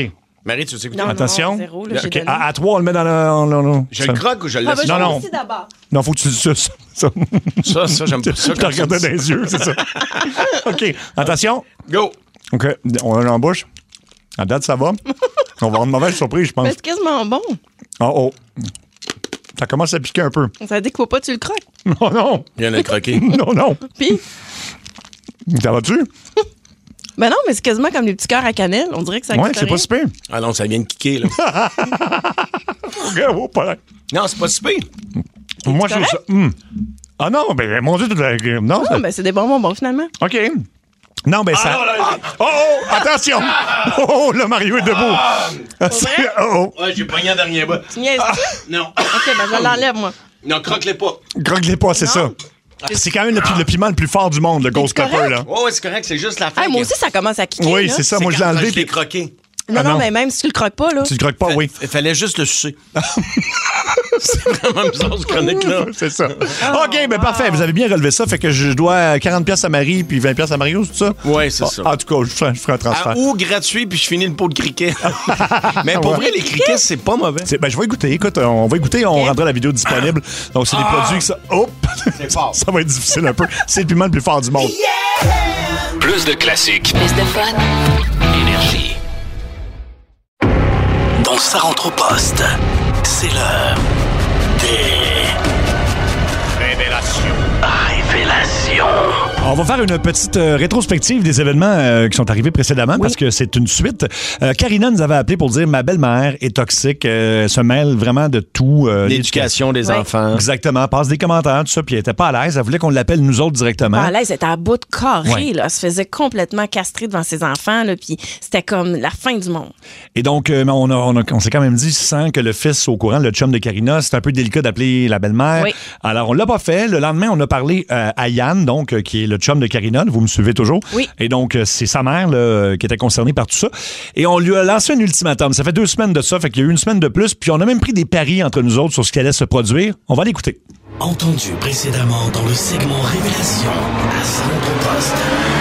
Marie, tu sais écouter? Non, Attention. non, zéro, là, j'ai OK, donné. à, à trois, on le met dans le... on- on- on- Je ça- le croque ou je le Ah, laisse? ben, Non, je non. ici d'abord. Non, faut que tu... Ça, ça, ça. Ça, ça, j'aime pas ça. Je te regardais dans les yeux, c'est ça. OK, attention. Go! OK, on a en bouche. À date, ça va. On va avoir une mauvaise surprise, je pense. Mais c'est quasiment bon. Oh, oh. Ça commence à piquer un peu. Ça dit qu'il faut pas que tu le croques. Non, non. Il y en a croqué. Non, non. Puis, Ça va-tu? ben non, mais c'est quasiment comme les petits cœurs à cannelle. On dirait que ça Ouais, coûte c'est pas rien. si pire. Ah non, ça vient de kicker, là. Regarde, oh, pas là. Non, c'est pas si pire. Moi, je trouve ça... hum. Ah non, ben mon Dieu, toute la... Non, Ah, ça- ben c'est des bons bonbons, finalement. OK. Non, ben ça... Ah, oh, oh, attention! Oh, oh, là, Mario est debout. Ah, c'est- oh, oh. Ouais, j'ai pogné un dernier bas. Tu niaises Non. OK, ben je l'enlève, moi. Non, croque-les pas. Croque-les pas, c'est ça. C'est quand même le, le piment le plus fort du monde, le Ghost Pepper, là. Ouais, ouais, c'est correct, c'est juste la fin. Ah, moi que- aussi, ça commence à kicker. Oui, là. c'est ça. Moi, je l'ai quand enlevé. Je l'ai puis- croqué. Non, Ah, non, non. mais même si tu le croques pas, là. Tu le croques pas, oui. Il fallait juste le sucer. C'est vraiment bizarre, ce chronique-là. C'est ça. OK, ben parfait. Vous avez bien relevé ça. Fait que je dois quarante pièces à Marie puis vingt pièces à Mario, c'est ça? Ouais, c'est ça. En tout cas, je ferai, je ferai un transfert. Ah, ou gratuit, puis je finis le pot de criquet. Mais pour Ouais. vrai, les criquets, c'est pas mauvais. C'est- Ben, je vais écouter. Écoute, on va écouter. On rendra la vidéo disponible. Donc, c'est des produits que ça... Hop! C'est fort. Ça va être difficile un peu. C'est le piment le plus fort du monde. Plus de classiques. Plus de fun. Énergie. Donc ça rentre au poste. C'est l'heure des Révélation. révélations. On va faire une petite euh, rétrospective des événements euh, qui sont arrivés précédemment parce que c'est une suite. Euh, Karina nous avait appelé pour dire ma belle-mère est toxique, euh, elle se mêle vraiment de tout. euh, L'éducation des Ouais. enfants. Exactement, passe des commentaires, tout ça, puis elle était pas à l'aise. Elle voulait qu'on l'appelle nous autres directement. Ah, là, elle était à bout de carré, Ouais. là. Elle se faisait complètement castrer devant ses enfants, là. Puis c'était comme la fin du monde. Et donc, euh, on, a- on, a- on s'est quand même dit, sans que le fils soit au courant, le chum de Karina, c'est un peu délicat d'appeler la belle-mère. Oui. Alors, on l'a pas fait. Le lendemain, on a parlé euh, à Yann, donc, euh, qui est le chum de Karina. Vous me suivez toujours? Oui. Et donc, euh, c'est sa mère là, euh, qui était concernée par tout ça. Et on lui a lancé un ultimatum. Ça fait deux semaines de ça, fait qu'il y a eu une semaine de plus. Puis on a même pris des paris entre nous autres sur ce qui allait se produire. On va l'écouter. Entendu précédemment dans le segment Révélation à Centre-Poste.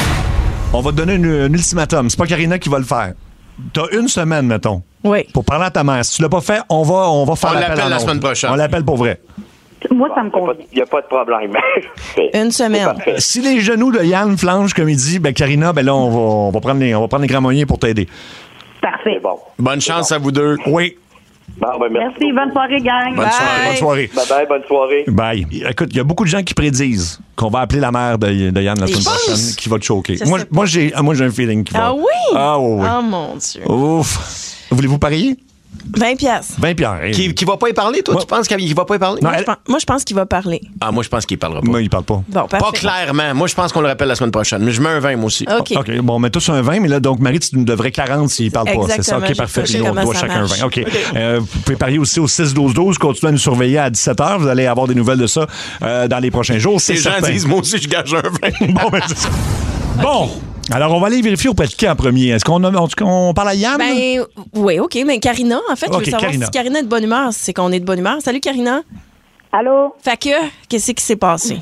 On va te donner une- un ultimatum. C'est pas Karina qui va le faire. T'as une semaine, mettons, Oui. pour parler à ta mère. Si tu l'as pas fait, on va, on va faire On l'appel l'appelle en la ondes. semaine prochaine. On l'appelle pour vrai. Moi, ça me convient. Il n'y a pas de problème. Une semaine. Si les genoux de Yann flanchent comme il dit, ben Karina, ben là, on va, on va, prendre, les, on va prendre les grands moyens pour t'aider. Parfait. Bon. Bonne chance à vous deux. Oui. Bon, ben, merci. Merci, bonne soirée, gang. Bonne soirée. Bonne soirée. Bye bye, bonne soirée. Bye. Écoute, il y a beaucoup de gens qui prédisent qu'on va appeler la mère de, de Yann la Et semaine je pense- prochaine, qui va te choquer. Je Moi, sais pas. moi, j'ai, ah, moi, j'ai un feeling qui va. Ah oui? Ah oui, oui. Oh mon Dieu. Ouf. Voulez-vous parier? vingt piastres. vingt pierres. Qui, qui va pas y parler, toi? Moi- Tu penses qu'il va pas y parler? Non, Moi, je elle- pense- Moi, je pense qu'il va parler. Ah, moi, je pense qu'il parlera pas. Moi, il parle pas. Bon, parfait. Pas clairement. Moi, je pense qu'on le rappelle la semaine prochaine. Mais je mets un vingt, moi aussi. OK. OK, bon, on met tous un vingt, mais là, donc, Marie, tu nous devrais quarante s'il parle pas. C'est ça? Exactement, OK, j'ai parfait. coché Puis on comment doit ça chacun marche. vingt. OK. Euh, vous pouvez parier aussi au six douze douze. Continuez à nous surveiller à dix-sept heures. Vous allez avoir des nouvelles de ça euh, dans les prochains jours. C'est Les gens certain. disent, moi aussi, je gage un vingt. Bon, ben, c'est ça. Bon. Alors, on va aller vérifier auprès de qui en premier. Est-ce qu'on a, en tout cas, on parle à Yann? Ben, oui, OK. Mais Karina, en fait, je OK, veux savoir Karina. si Karina est de bonne humeur. C'est qu'on est de bonne humeur. Salut, Karina. Allô? Fait que, qu'est-ce qui s'est passé?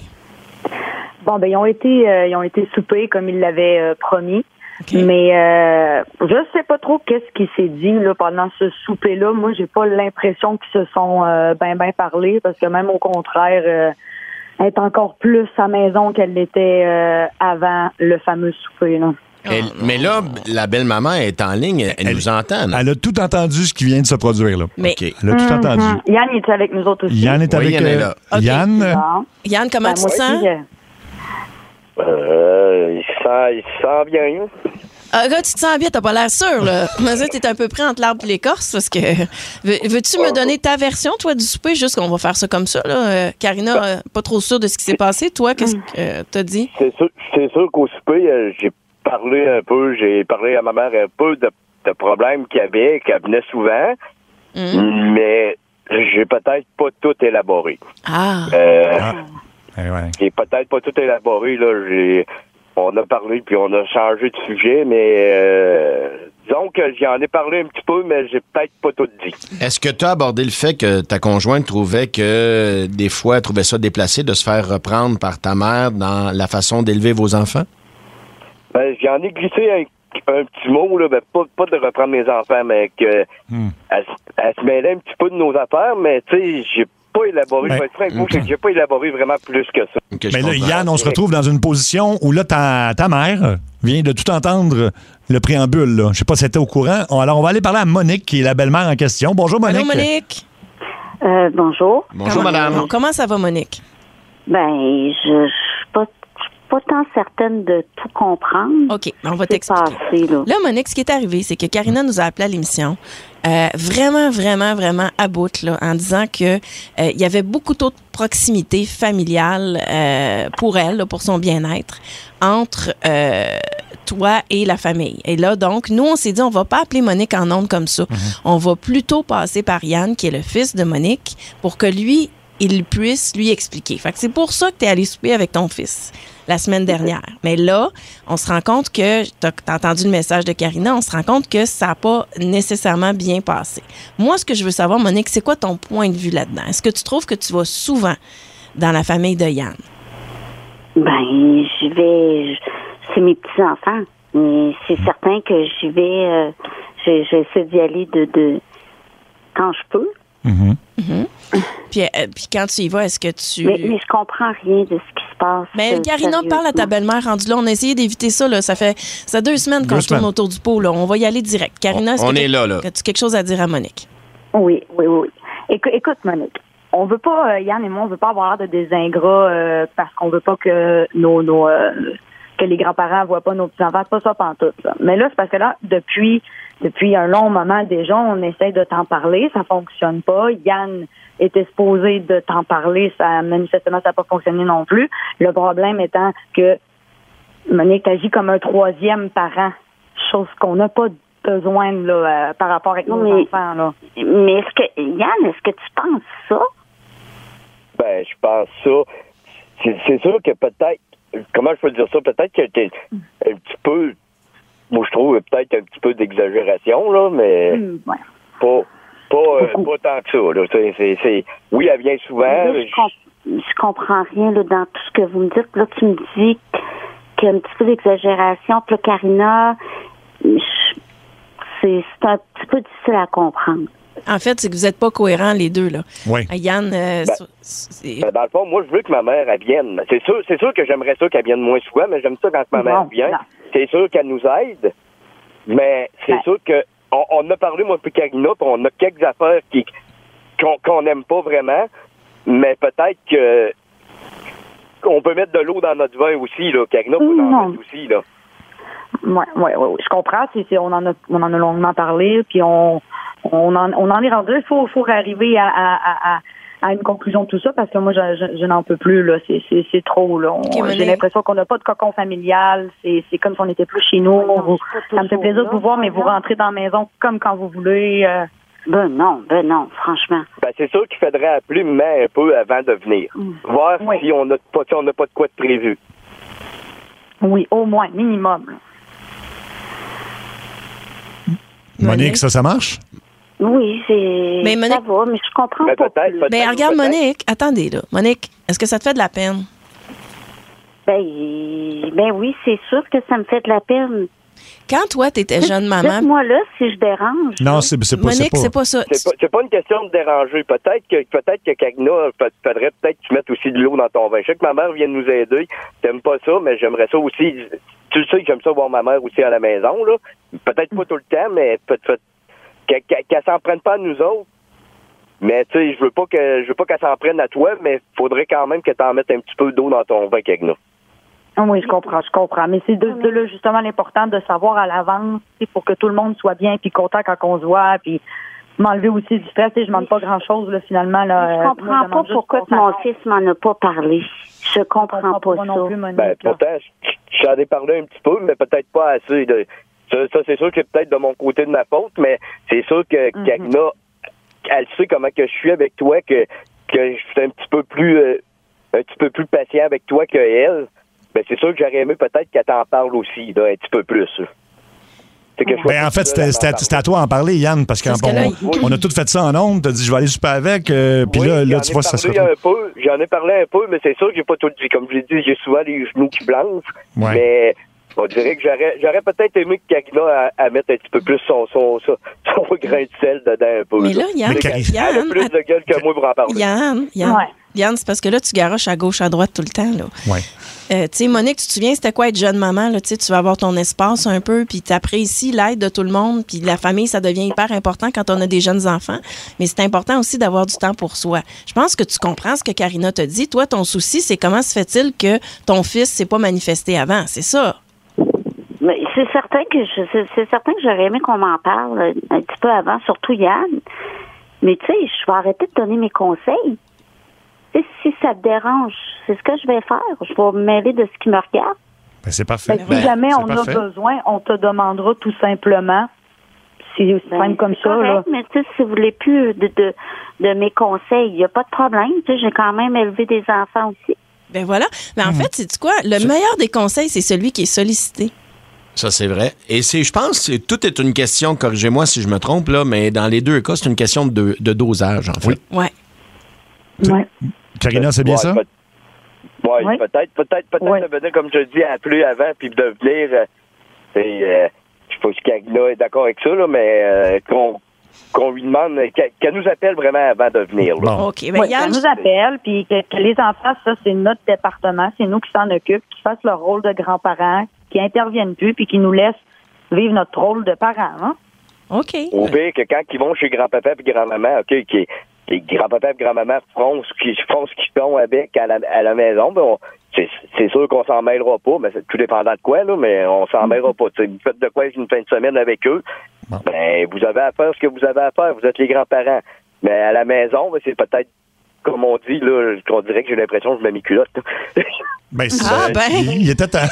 Bon, ben, ils ont été, euh, ils ont été soupés comme ils l'avaient euh, promis. OK. Mais euh, je sais pas trop qu'est-ce qui s'est dit là, pendant ce souper-là. Moi, j'ai pas l'impression qu'ils se sont euh, ben ben parlé, parce que même au contraire, euh, elle est encore plus à maison qu'elle l'était euh, avant le fameux souper. Là. Elle- mais là, la belle-maman est en ligne. Elle, elle nous entend. là. Elle a tout entendu ce qui vient de se produire, là. Mais OK. Elle a tout entendu. Mhm. Yann est avec nous autres aussi. Yann est Oui, avec Yann est euh, là. OK. Yann. euh, Bon. Yann, comment Ben, tu moi te sens? aussi, euh, Euh, il se sent, il se sent bien. Ah, gars, tu te sens bien, t'as pas l'air sûr, là. Mais ça, t'es un peu pris entre l'arbre et l'écorce, parce que... Veux- Veux-tu me donner ta version, toi, du souper? Juste qu'on va faire ça comme ça, là. Euh, Karina, euh, pas trop sûre de ce qui s'est passé. Toi, qu'est-ce que euh, t'as dit? C'est sûr, c'est sûr qu'au souper, euh, j'ai parlé un peu, j'ai parlé à ma mère un peu de, de problèmes qu'il y avait, qu'elle venait souvent, Hum. mais j'ai peut-être pas tout élaboré. Ah. Euh, Ah. Eh ouais. J'ai peut-être pas tout élaboré, là. J'ai, on a parlé, puis on a changé de sujet, mais euh, disons que j'en ai parlé un petit peu, mais j'ai peut-être pas tout dit. Est-ce que tu as abordé le fait que ta conjointe trouvait que des fois, elle trouvait ça déplacé de se faire reprendre par ta mère dans la façon d'élever vos enfants? Ben, j'en ai glissé un un petit mot, là, ben, pas, pas de reprendre mes enfants, mais que hmm. elle, elle se mêlait un petit peu de nos affaires, mais tu sais, j'ai pas élaboré, Ben, je vais être franc avec vous, c'est que j'ai pas élaboré vraiment plus que ça. Que je Mais là, comprends. Yann, on se retrouve dans une position où là, ta, ta mère vient de tout entendre le préambule. Là. Je sais pas si elle était au courant. Alors, on va aller parler à Monique, qui est la belle-mère en question. Bonjour, Monique. Allô, Monique. Euh, bonjour. Bonjour, Comment- madame. Comment ça va, Monique? Ben, je je suis pas, je suis pas tant certaine de tout comprendre. OK, on va C'est t'expliquer. passé, là. Là, Monique, ce qui est arrivé, c'est que Karina nous a appelé à l'émission, euh, vraiment, vraiment, vraiment à bout, là, en disant que euh, il y avait beaucoup trop de proximité familiale euh, pour elle, là, pour son bien-être, entre euh, toi et la famille. Et là, donc, nous, on s'est dit, on va pas appeler Monique en ondes comme ça. On va plutôt passer par Yann, qui est le fils de Monique, pour que lui, il puisse lui expliquer. Fait que c'est pour ça que tu es allé souper avec ton fils la semaine dernière. Mais là, on se rend compte que, tu as entendu le message de Karina, on se rend compte que ça n'a pas nécessairement bien passé. Moi, ce que je veux savoir, Monique, c'est quoi ton point de vue là-dedans? Est-ce que tu trouves que tu vas souvent dans la famille de Yann? Ben, j'y vais. C'est mes petits-enfants. Mais c'est certain que j'y vais. Euh, je- J'essaie d'y aller de, de quand je peux. Mhm. Mhm. Puis, euh, puis quand tu y vas, est-ce que tu... Mais, mais je comprends rien de ce qui se passe. Mais euh, Karina, parle à ta sérieusement. belle-mère rendu là. On a essayé d'éviter ça. Là. Ça fait ça fait deux semaines qu'on Deux tourne semaines. autour du pot. Là. On va y aller direct. Karina, est-ce On que est tu là, là. as quelque chose à dire à Monique? Oui, oui, oui. Écou- écoute, Monique, on veut pas, euh, Yann et moi, on veut pas avoir l'air de des ingrats euh, parce qu'on veut pas que nos, nos euh, que les grands-parents voient pas nos petits-enfants. C'est pas ça pantoute, là. Mais là, c'est parce que là, depuis depuis un long moment déjà, on essaie de t'en parler, ça fonctionne pas. Yann était supposé de t'en parler, ça manifestement ça n'a pas fonctionné non plus. Le problème étant que Monique agit comme un troisième parent, chose qu'on n'a pas besoin là, euh, par rapport avec nos Mais- enfants. Là. Mais est-ce que, Yann, est-ce que tu penses ça? Ben, je pense ça. C'est, c'est sûr que peut-être, comment je peux dire ça, peut-être que t'es un petit peu, moi je trouve peut-être un petit peu d'exagération, là, mais Hmm, ouais. pas, pas, euh, pas tant que ça, là. C'est, c'est, c'est- oui, elle vient souvent. Là, je, com- je comprends rien là, dans tout ce que vous me dites. Là, tu me dis qu'il y a un petit peu d'exagération. Puis là, Karina, je- c'est, c'est un petit peu difficile à comprendre. En fait, c'est que vous n'êtes pas cohérents, les deux. Là. Oui. Ah, Yann, euh, Ben, so- c'est- Ben, dans le fond, moi, je veux que ma mère, elle vienne. C'est sûr, c'est sûr que j'aimerais ça qu'elle vienne moins souvent, mais j'aime ça quand ma mère Bon, vient. non. C'est sûr qu'elle nous aide, mais c'est Ben. sûr que on, on a parlé, moi, puis Karina, puis on a quelques affaires qui qu'on qu'on n'aime pas vraiment, mais peut-être que on peut mettre de l'eau dans notre vin aussi, là. Karina peut en Non. mettre aussi, là. Ouais, ouais, ouais, ouais. Je comprends. C'est, c'est- on en a, on en a longuement parlé, puis on, on en, on en est rendu. Il faut, faut arriver à, à, à, à- à une conclusion de tout ça parce que moi, je, je, je n'en peux plus. Là, c'est, c'est, c'est trop. Là, On- Monique. j'ai l'impression qu'on n'a pas de cocon familial. C'est, c'est comme si on n'était plus chez nous. Vous- ça me fait plaisir de vous voir, mais vous rentrez dans la maison comme quand vous voulez. euh. Ben non, ben non, franchement. Ben, c'est sûr qu'il faudrait appeler mais un peu avant de venir. Voir Oui. si on n'a pas, si on n'a pas de quoi de prévu. Oui, au moins, minimum. là. Monique, ça, ça marche? Oui, c'est. Mais Monique- Ça va, mais je comprends Ben, pas. peut-être, plus. peut-être. Ben, regarde, peut-être. Monique, attendez, là. Monique, est-ce que ça te fait de la peine? Ben, ben oui, c'est sûr que ça me fait de la peine. Quand toi, t'étais jeune maman, Dites-moi là si je dérange. Non, c'est, c'est pas Monique, c'est c'est pas. pas ça. C'est pas, c'est pas une question de déranger. Peut-être que peut-être que Karina, fa- faudrait peut-être que tu mettes aussi de l'eau dans ton vin. Je sais que ma mère vient de nous aider. T'aimes pas ça, mais j'aimerais ça aussi. Tu le sais que j'aime ça voir ma mère aussi à la maison, là. Peut-être pas tout le temps, mais peut- peut- qu'elle, qu'elle, qu'elle s'en prenne pas à nous autres. Mais tu sais, je veux pas que je veux pas qu'elle s'en prenne à toi, mais faudrait quand même que t'en mettes un petit peu d'eau dans ton vin, Karina. Ah oui, je comprends, je comprends. Mais c'est de, de là justement l'important de savoir à l'avance, c'est pour que tout le monde soit bien puis content quand on se voit, puis m'enlever aussi du stress. Tu sais, je demande pas grand-chose là, finalement. Là, Je Euh, comprends moi, pas demande juste pourquoi qu'on que mon s'accorde. fils m'en a pas parlé. Je comprends Je comprends pas pas ça. non plus, Monique. Ben, là. pourtant, je- j'en ai parlé un petit peu, mais peut-être pas assez. De, ça, ça, c'est sûr que c'est peut-être de mon côté de ma faute, mais c'est sûr que Mhm. Karina, elle sait comment que je suis avec toi, que, que je suis un petit peu plus euh, un petit peu plus patient avec toi que elle. Ben, c'est sûr que j'aurais aimé peut-être qu'elle t'en parle aussi, là, un petit peu plus. C'est que je sois Ben, en tout fait, seul à c'était, m'en c'était, parler. c'était à toi d'en parler, Yann, parce qu'on Parce que là, on, on a tout fait ça en ondes. T'as dit, je vais aller souper avec. euh, Puis Oui, là, j'en là, tu ai vois, ça se parlé retrouve. un peu, J'en ai parlé un peu, mais c'est sûr que j'ai pas tout dit. Comme je l'ai dit, j'ai souvent les genoux qui blanchent. Ouais. Mais On dirait que j'aurais, j'aurais peut-être aimé que Karina à, à mettre un petit peu plus son, son, son, son grain de sel dedans un peu. Mais là, Yann, Elle Yann, a plus de gueule que moi pour en parler. Yann, Yann, Ouais. Yann, c'est parce que là, tu garoches à gauche, à droite tout le temps. Là. Ouais. Euh, tu sais, Monique, tu te souviens, c'était quoi être jeune maman? Là, tu vas avoir ton espace un peu, puis tu apprécies l'aide de tout le monde, puis la famille, ça devient hyper important quand on a des jeunes enfants. Mais c'est important aussi d'avoir du temps pour soi. Je pense que tu comprends ce que Karina te dit. Toi, ton souci, c'est comment se fait-il que ton fils s'est pas manifesté avant? C'est ça. Mais c'est certain que je, c'est, c'est certain que j'aurais aimé qu'on m'en parle un petit peu avant, surtout Yann. Mais tu sais, je vais arrêter de donner mes conseils. T'sais, si ça te dérange, c'est ce que je vais faire. Je vais me mêler de ce qui me regarde. Ben, c'est parfait. Ben, si jamais on parfait. a besoin, on te demandera tout simplement. C'est aussi simple comme c'est ça. correct, Là. mais tu sais, si vous voulez plus de, de, de mes conseils, il n'y a pas de problème. Tu sais, j'ai quand même élevé des enfants aussi. Ben voilà. Mais en Mhm. fait, c'est quoi? Le meilleur des conseils, c'est celui qui est sollicité. Ça, c'est vrai. Et c'est, je pense que tout est une question, corrigez-moi si je me trompe, là, mais dans les deux cas, c'est une question de, de dosage, en fait. Ouais. Ouais. Karina, c'est bien Ouais, ça? peut- ouais, Oui. peut-être, peut-être, peut-être Oui. de venir, comme je dis, appeler avant, puis de venir. Euh, c'est, euh, je sais pas si Karina est d'accord avec ça, là, mais euh, qu'on, qu'on lui demande, qu'elle, qu'elle nous appelle vraiment avant de venir. Là. Bon. OK. Ben Oui, ça Yann, nous appelle, puis que, que les enfants, ça, c'est notre département, c'est nous qui s'en occupent, qui fassent leur rôle de grands-parents, qui interviennent plus, puis qui nous laissent vivre notre rôle de parents. Hein? OK. Au pire que quand ils vont chez grand-papa et grand-maman, OK, qui, qui grand-papa et grand-maman font ce qu'ils font ce qu'ils font avec à la, à la maison, ben on, c'est, c'est sûr qu'on s'en mêlera pas, mais c'est tout dépendant de quoi, là, mais on s'en mêlera pas. T'sais, vous faites de quoi une fin de semaine avec eux, Bon. ben vous avez à faire ce que vous avez à faire, vous êtes les grands-parents. Mais à la maison, ben, c'est peut-être, comme on dit, là, on dirait que j'ai l'impression que je mets mes culottes. Ben, c'est Ah, ben. Il, il était temps.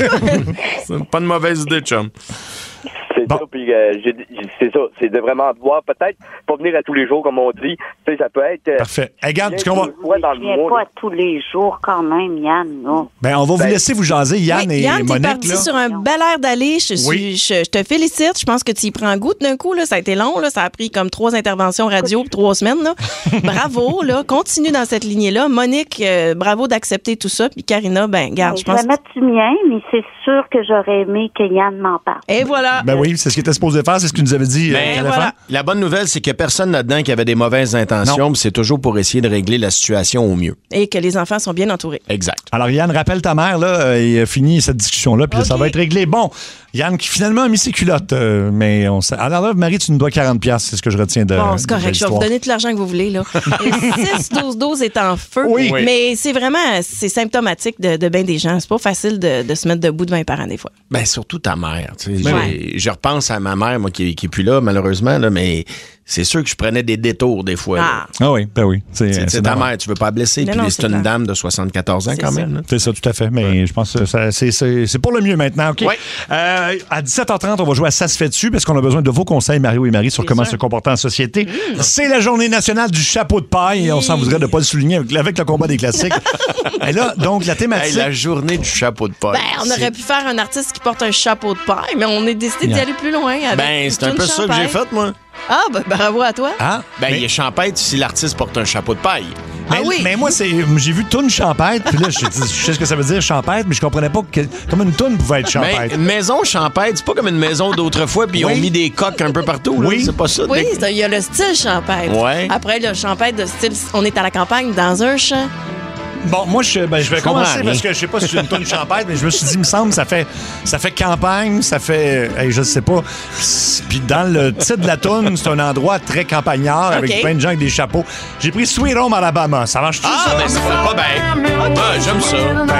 C'est pas une mauvaise idée, chum. C'est Bon. ça, puis euh, j'ai- j'ai- c'est ça, c'est de vraiment voir, peut-être, pas venir à tous les jours, comme on dit, tu sais, ça peut être... euh, Parfait. Hey, regarde, tu bien comprends? deux fois dans le Je viens mois, pas là. à tous les jours quand même, Yann. Là. Ben, on va vous Ben, laisser vous jaser, Yann Oui, et Yann, t'es Monique. parti Là. sur un bel air d'aller. Je, suis- Oui. je, je te félicite. Je pense que tu y prends goût d'un coup. Là. Ça a été long. Là. Ça a pris comme trois interventions radio pour trois semaines. Là. Bravo. Là. Continue dans cette lignée-là. Monique, euh, bravo d'accepter tout ça. Puis Karina, ben, garde, je je pense. vais mettre du mien, mais c'est sûr que j'aurais aimé que Yann m'en parle. Et voilà. Ben oui, c'est ce qu'il était supposé faire, c'est ce qu'il nous avait dit. euh, Ben, qu'elle allait voilà. faire. La bonne nouvelle, c'est qu'il n'y a personne là-dedans qui avait des mauvaises intentions, puis c'est toujours pour essayer de régler la situation au mieux. Et que les enfants sont bien entourés. Exact. Alors, Yann, rappelle ta mère, là, euh, et euh, finis cette discussion-là, puis OK. ça va être réglé. Bon, Yann, qui finalement a mis ses culottes, euh, mais on sait. Alors là, Marie, tu nous dois quarante piastres, c'est ce que je retiens de. Bon, c'est de correct. Je vais l'histoire. vous donner tout l'argent que vous voulez. Là. Le six douze douze est en feu. Oui. Oui. Mais c'est vraiment c'est symptomatique de, de bien des gens. C'est pas facile de, de se mettre debout devant les parents des fois. Ben, surtout ta mère. tu sais. Ben J'ai- Je repense à ma mère, moi, qui, qui est plus là, malheureusement, là, mais c'est sûr que je prenais des détours des fois. là. Ah. Ah oui, ben oui. C'est C'est, c'est c'est ta normal. mère, tu veux pas la blesser, Non, puis non, c'est c'est une clair. dame de soixante-quatorze ans C'est quand ça. même. là. C'est ça, tout à fait. Mais je pense que ça- c'est, c'est, c'est pour le mieux maintenant. OK? Ouais. Euh, à dix-sept heures trente, on va jouer à Ça se fait dessus parce qu'on a besoin de vos conseils, Mario et Marie, sur Bien comment sûr. se comporter en société. C'est la journée nationale du chapeau de paille. On s'en voudrait de ne pas le souligner avec, avec le combat des classiques. Et là, donc, la Hey, thématique. la journée du chapeau de paille. Ben, on aurait pu faire un artiste qui porte un chapeau de paille, mais on est décidé d'y Yeah. aller plus loin. Avec Ben, c'est un une peu ça que champagne. j'ai fait, moi. Ah, ben, bravo à toi. Ah, Ben, mais- il est champêtre si l'artiste porte un chapeau de paille. Mais, Ah oui. mais moi, c'est, j'ai vu toune champêtre, puis là, je, je sais ce que ça veut dire, champêtre, mais je comprenais pas que, comment une toune pouvait être Mais champêtre. une maison champêtre, c'est pas comme une maison d'autrefois, puis ils Oui. ont mis des coques un peu partout. Là. Oui. C'est pas ça. Oui, des- c'est- il y a le style champêtre. Ouais. Après, le champêtre de style, on est à la campagne dans un champ. Bon, moi, je, ben, je vais Je comprends commencer rien. parce que je sais pas si c'est une toune champêtre, mais je me suis dit, il me semble, ça fait, ça fait campagne, ça fait, hey, je sais pas. Puis dans le titre de la toune, c'est un endroit très campagnard avec OK. plein de gens avec des chapeaux. J'ai pris Sweet Home Alabama. Ça marche tout Ah, ça? ben, c'est pas bien. Ah, j'aime ça.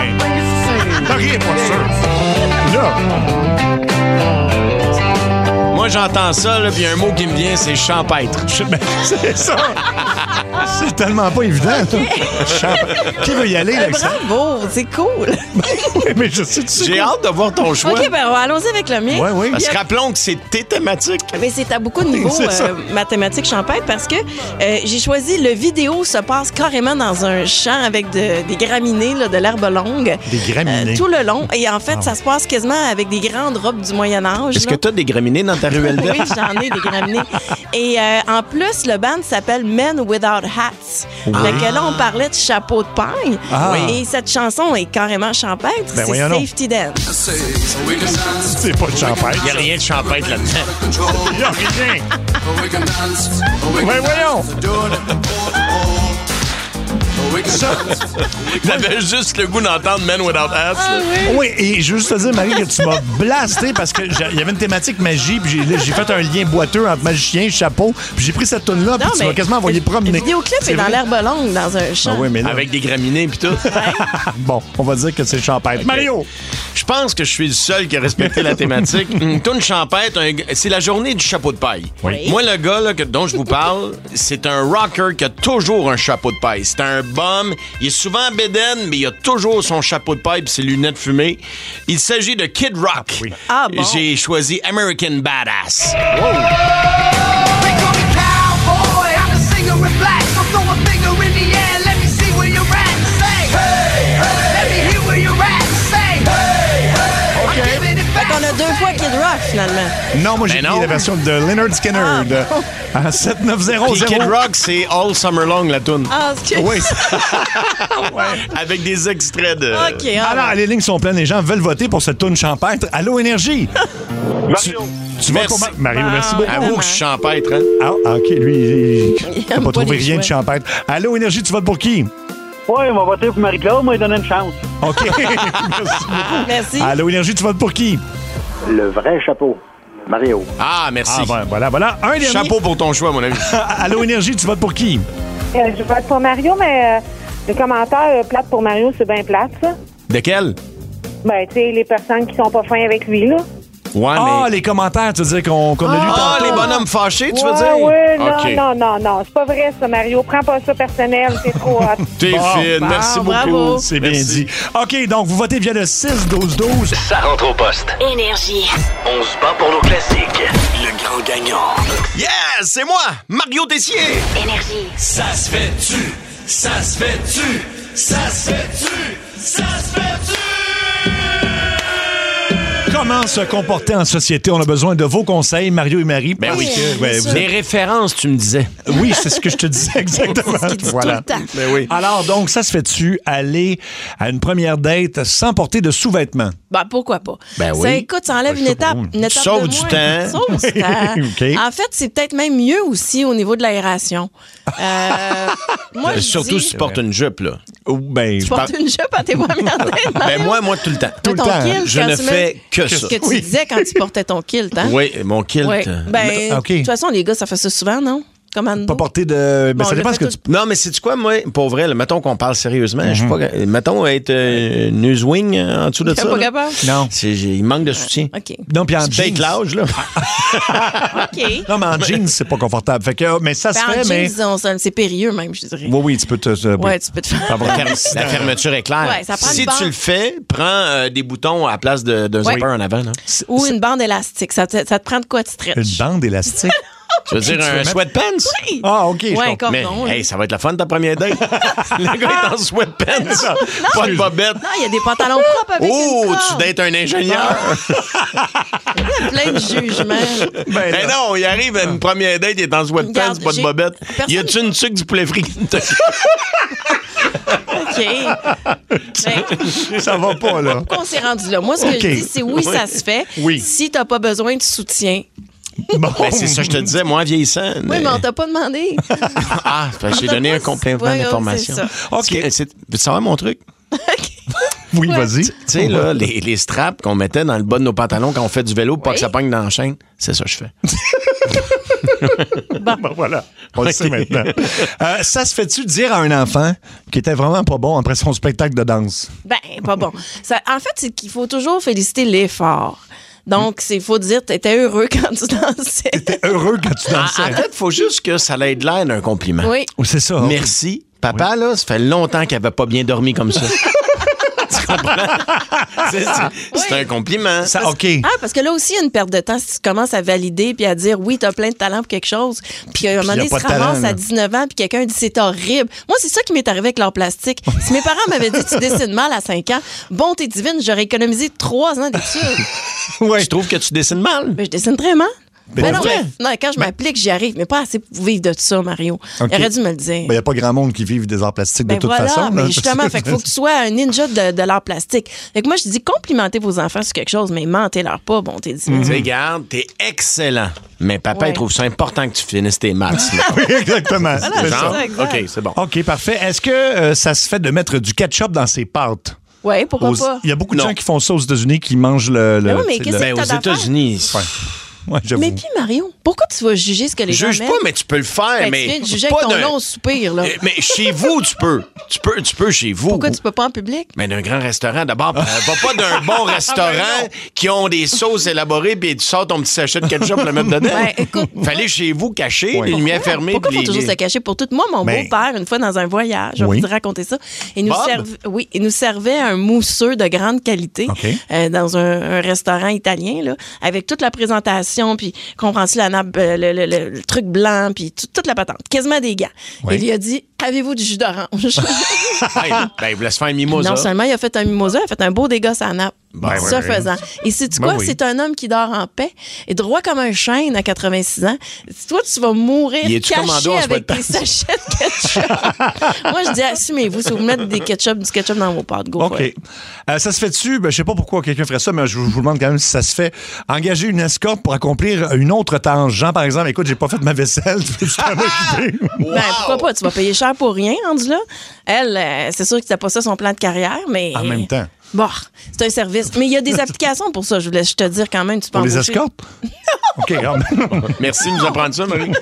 Ben, t'as rien, pas sûr. Là, Moi, j'entends ça, là, puis un mot qui me vient, c'est champêtre. je- ben, c'est ça. C'est tellement pas évident. là. Champ- Qui veut y aller, là, avec ça? Bravo, c'est cool. Mais je sais, tu sais J'ai quoi? hâte de voir ton choix. OK, ben, allons-y avec le mien. Ouais, oui. Parce que rappelons que c'est tes thématiques. Mais c'est à beaucoup de niveaux C'est ça. euh, mathématiques champêtre parce que euh, j'ai choisi le vidéo se passe carrément dans un champ avec de- des graminées, là, de l'herbe longue. Des graminées. Euh, tout le long. Et en fait, Ah ça se passe quasiment avec des grandes robes du Moyen Âge. Est-ce là. que tu as des graminées dans ta ruelle verte? Oui, j'en ai des graminées. Et euh, en plus, le band s'appelle Men Without Without Hats. Oui. Fait que là, on parlait de chapeau de paille. Ah. Et cette chanson est carrément champêtre. Ben c'est voyons donc. Safety Dance. C'est pas de champagne. Il n'y a rien de champêtre là-dedans. Il n'y a rien. Ben voyons. Ça. T'avais juste le goût d'entendre Men Without Hats. Ah, oui. Oui, et je veux juste te dire, Marie, que tu m'as blasté parce qu'il y avait une thématique magie, puis j'ai, là, j'ai fait un lien boiteux entre magicien, chapeau, puis j'ai pris cette toune-là, puis Non, tu mais m'as quasiment envoyé Le promener. vidéoclip est, C'est dans vrai? l'herbe longue, dans un champ. Ah oui, mais là, Avec des graminées pis tout. bon, on va dire que c'est champêtre. Mario! Je pense que je suis le seul qui a respecté la thématique. Une toune champêtre, un- c'est la journée du chapeau de paille. Oui. Moi, le gars là, que- dont je vous parle, c'est un rocker qui a toujours un chapeau de paille. C'est un bum. Il est souvent bédaine, mais il a toujours son chapeau de paille et ses lunettes fumées. Il s'agit de Kid Rock. Oui. Ah bon? J'ai choisi American Badass. Fait qu'on a deux fois Kid Rock, finalement. Non, moi j'ai Ben pris non. la version de Leonard Skinner Ah, de- à sept neuf zéro Puis zéro. Kid Rock, c'est All Summer Long, la toune. Ah, c'est Oui. Avec des extraits de... OK. ah, Alors, les lignes sont pleines, les gens veulent voter pour cette toune champêtre. Allô, Énergie! Tu, tu vas Merci. comment? Mario, merci beaucoup. Avoue que je suis champêtre, hein? Ah, OK, lui, il Il n'a aime pas pas trouvé les rien de jouets. champêtre. Allô, Énergie, tu votes pour qui? Oui, on va voter pour Marie-Claude, moi, il donne une chance. OK. Merci. Merci. Allô, Énergie, tu votes pour qui? Le vrai chapeau. Mario. Ah, merci. Ah, voilà, voilà, voilà. Un dernier. Chapeau pour ton choix, mon ami. Allô, Énergie, tu votes pour qui? Euh, je vote pour Mario, mais euh, le commentaire euh, plate pour Mario, c'est bien plate, ça. De quel? Ben, tu sais, les personnes qui sont pas fins avec lui, là. Ouais, Ah, mais... les commentaires, tu veux dire qu'on qu'on a lu Ah, tantôt. les bonhommes fâchés, tu veux ouais, dire? ouais, non, OK. non, non, non, c'est pas vrai, ça, Mario. Prends pas ça personnel, c'est trop hot. T'es Bon, fine, bon, merci bravo. beaucoup. C'est bien Merci. dit. OK, donc vous votez via le six douze douze. Ça rentre au poste. Énergie. On se bat pour nos classiques. Le grand gagnant. Yes, c'est moi, Mario Tessier. Énergie. Ça se fait-tu? Ça se fait-tu? Ça se fait-tu? Ça se fait-tu? Comment se comporter en société? On a besoin de vos conseils, Mario et Marie. Ben parce oui. que, ouais, vous Les êtes- références, tu me disais. Oui, c'est ce que je te disais exactement. C'est ce qu'il dit tout le temps. Ben oui. Alors, donc, ça se fait-tu aller à une première date sans porter de sous-vêtements? Ben, pourquoi pas? Ben Ça, oui. écoute, ça enlève Ben, une je sais pas. étape, une étape Sauve de du moins. temps. Sauve du Oui, temps. OK. En fait, c'est peut-être même mieux aussi au niveau de l'aération. Euh, moi, je Surtout dis, si tu portes une jupe, là. Ou ben, tu je portes une jupe à tes premières dates, Ben Mario? moi, moi, tout le temps. tout le ton temps. kilt, Je quand ne tu fais mets- que ça. Ce que tu Oui. disais quand tu portais ton kilt, hein? Oui, mon kilt. Ouais. euh, Ben, OK. de toute façon, les gars, ça fait ça souvent, non? Comme Ando. Pas porter de. Ben, Bon, ça on dépend l'a ce que fait tu. Non, mais c'est quoi, moi, pour vrai, là, mettons qu'on parle sérieusement, je sais pas, mettons être euh, newswing euh, en dessous de T'es ça. pas là. capable? Non. C'est- j'ai- il manque de soutien. OK. Non, puis en C'est peut-être jeans. l'âge, là. OK. Non, mais en jeans, c'est pas confortable. Fait que, mais ça se Ben, en fait, mais. jeans, on- ça- c'est périlleux, même, je dirais. Oui, oui, tu peux te. te- Ouais, tu peux te faire. avoir un La accident. fermeture est claire. Ouais, ça prend si une tu bande. le fais, prends euh, des boutons à la place de- d'un Ouais. zipper en avant. Là. Ou une bande élastique. Ça te, ça te prend de quoi tu stretches? Une bande élastique. Tu veux dire Tu veux un mettre- sweatpants? Oui. Ah, OK. je Ouais, comprends. un Mais cordon. là. hey, ça va être la fun ta première date. Le gars est en sweatpants. Pas de bobette. Non, il y a des pantalons propres avec Oh, une tu corde. dates un ingénieur. Il y a plein de jugements. Ben, Ben là. non, il arrive à une première date, il est en sweatpants, Regarde, pas de j'ai- bobette. personne- Y a-tu une tuque du poulet frit? OK. Ben, Ça va pas, là. pourquoi on s'est rendu là? Moi, ce que OK. je dis, c'est oui, ça se fait. Oui. Si t'as pas besoin de soutien. Bon. Ben, c'est ça que je te disais, moi, vieillissant. Oui, mais on t'a pas demandé. Ah, ben, j'ai On t'a donné pas- un complément Ouais, ouais, d'information. c'est ça. OK. C'est, veux-tu savoir mon truc? Oui, vas-y. Tu sais, là, les, les straps qu'on mettait dans le bas de nos pantalons quand on fait du vélo pour pas Oui. que ça pogne dans la chaîne, c'est ça que je fais. Ben voilà, on le sait maintenant. Euh, ça se fait-tu dire à un enfant qui était vraiment pas bon après son spectacle de danse? Ben, pas bon. Ça, en fait, c'est qu'il faut toujours féliciter l'effort. Donc, il faut dire, t'étais heureux quand tu dansais. T'es heureux quand tu dansais. En fait, il faut juste que ça ait de l'air d'un compliment. Oui. Oh, c'est ça. Merci. Papa, là, ça fait longtemps qu'il avait pas bien dormi comme ça. Tu comprends? C'est, c'est- c'est un compliment. Ça, OK. Ah, parce que là aussi, il y a une perte de temps. Si tu commences à valider puis à dire oui, t'as plein de talent pour quelque chose, puis qu'à un moment puis y a donné, pas tu de talent, ramasses là. à dix-neuf ans puis quelqu'un dit c'est horrible. Moi, c'est ça qui m'est arrivé avec l'art plastique. Si mes parents m'avaient dit tu dessines mal à cinq ans, bonté divine, j'aurais économisé trois ans d'études. Ouais. Je trouve que tu dessines mal. Ben, je dessine très mal. Ben non, mais, non, quand je m'applique, j'y arrive, mais pas assez pour vivre de ça, Mario. Okay. Il aurait dû me le dire. Il n'y a pas grand monde qui vive des arts plastiques ben de toute voilà, façon. Mais là. justement, fait qu'il faut que tu sois un ninja de, de l'art plastique. Fait que moi, je dis, complimentez vos enfants sur quelque chose, mais mentez-leur pas, bon, t'es dit. Mm-hmm. Tu sais, regarde, t'es excellent. Mais papa, Ouais. il trouve ça important que tu finisses tes maths. Oui, exactement. Voilà, c'est c'est ça. ça, exact. OK, c'est bon. OK, parfait. Est-ce que euh, ça se fait de mettre du ketchup dans ses pâtes? Oui, pourquoi Aux- pas? Il y a beaucoup de Non. gens qui font ça aux États-Unis, qui mangent le... le Mais oui, mais tu sais, qu'est-ce le- que Ben, aux t'as d'affaires? États-Unis. Ouais. Ouais, j'avoue. Mais puis, Mario, pourquoi tu vas juger ce que les gens Juge mettent? pas, mais tu peux le faire. Ben, mais tu viens de juger pas avec ton d'un- long soupir, là. Euh, Mais chez vous, tu peux. Tu peux, tu peux chez vous. Pourquoi tu peux pas en public? Mais d'un grand restaurant, d'abord, euh, va pas d'un bon restaurant qui ont des sauces élaborées puis tu sors ton petit sachet de ketchup pour le mettre dedans. Ben, écoute. Fallait chez vous cacher, Ouais. les lumières fermées. Pourquoi puis faut les- toujours les- se cacher pour tout? Moi, mon Ben- beau-père, une fois dans un voyage, je vais Oui. vous raconter ça, il nous, Bob? serv- oui, il nous servait un mousseux de grande qualité OK. euh, dans un, un restaurant italien, là, avec toute la présentation, puis comprends-tu la nappe, euh, le, le- le- le truc blanc, puis tout- toute la patente, quasiment des gants. Oui. Il lui a dit, avez-vous du jus d'orange? Hey, ben, il voulait se faire un mimosa. Non seulement il a fait un mimosa, il a fait un beau dégât sur la nappe. Ben ça oui, oui. faisant. Et sais-tu Ben quoi? oui. C'est un homme qui dort en paix et droit comme un chêne à quatre-vingt-six ans. Toi, tu vas mourir Il est-tu commando caché en avec sweatpants? tes sachets de ketchup. Moi, je dis, assumez-vous. Si vous mettez des ketchup, du ketchup dans vos pâtes, go for OK. it. Euh, ça se fait-tu? Ben, je sais pas pourquoi quelqu'un ferait ça, mais je vous, je vous demande quand même si ça se fait. Engager une escorte pour accomplir une autre tâche. Jean, par exemple, écoute, j'ai pas fait ma vaisselle. Tu peux-tu t'en occuper? Ben, pourquoi pas? Tu vas payer cher pour rien, rendu là. Elle, euh, c'est sûr que t'as pas ça son plan de carrière, mais... En même temps. Bon, c'est un service. Mais il y a des applications pour ça, je voulais je te dire quand même. Tu peux Pour les embaucher. escortes? OK, regarde. Merci de nous apprendre ça, Marie.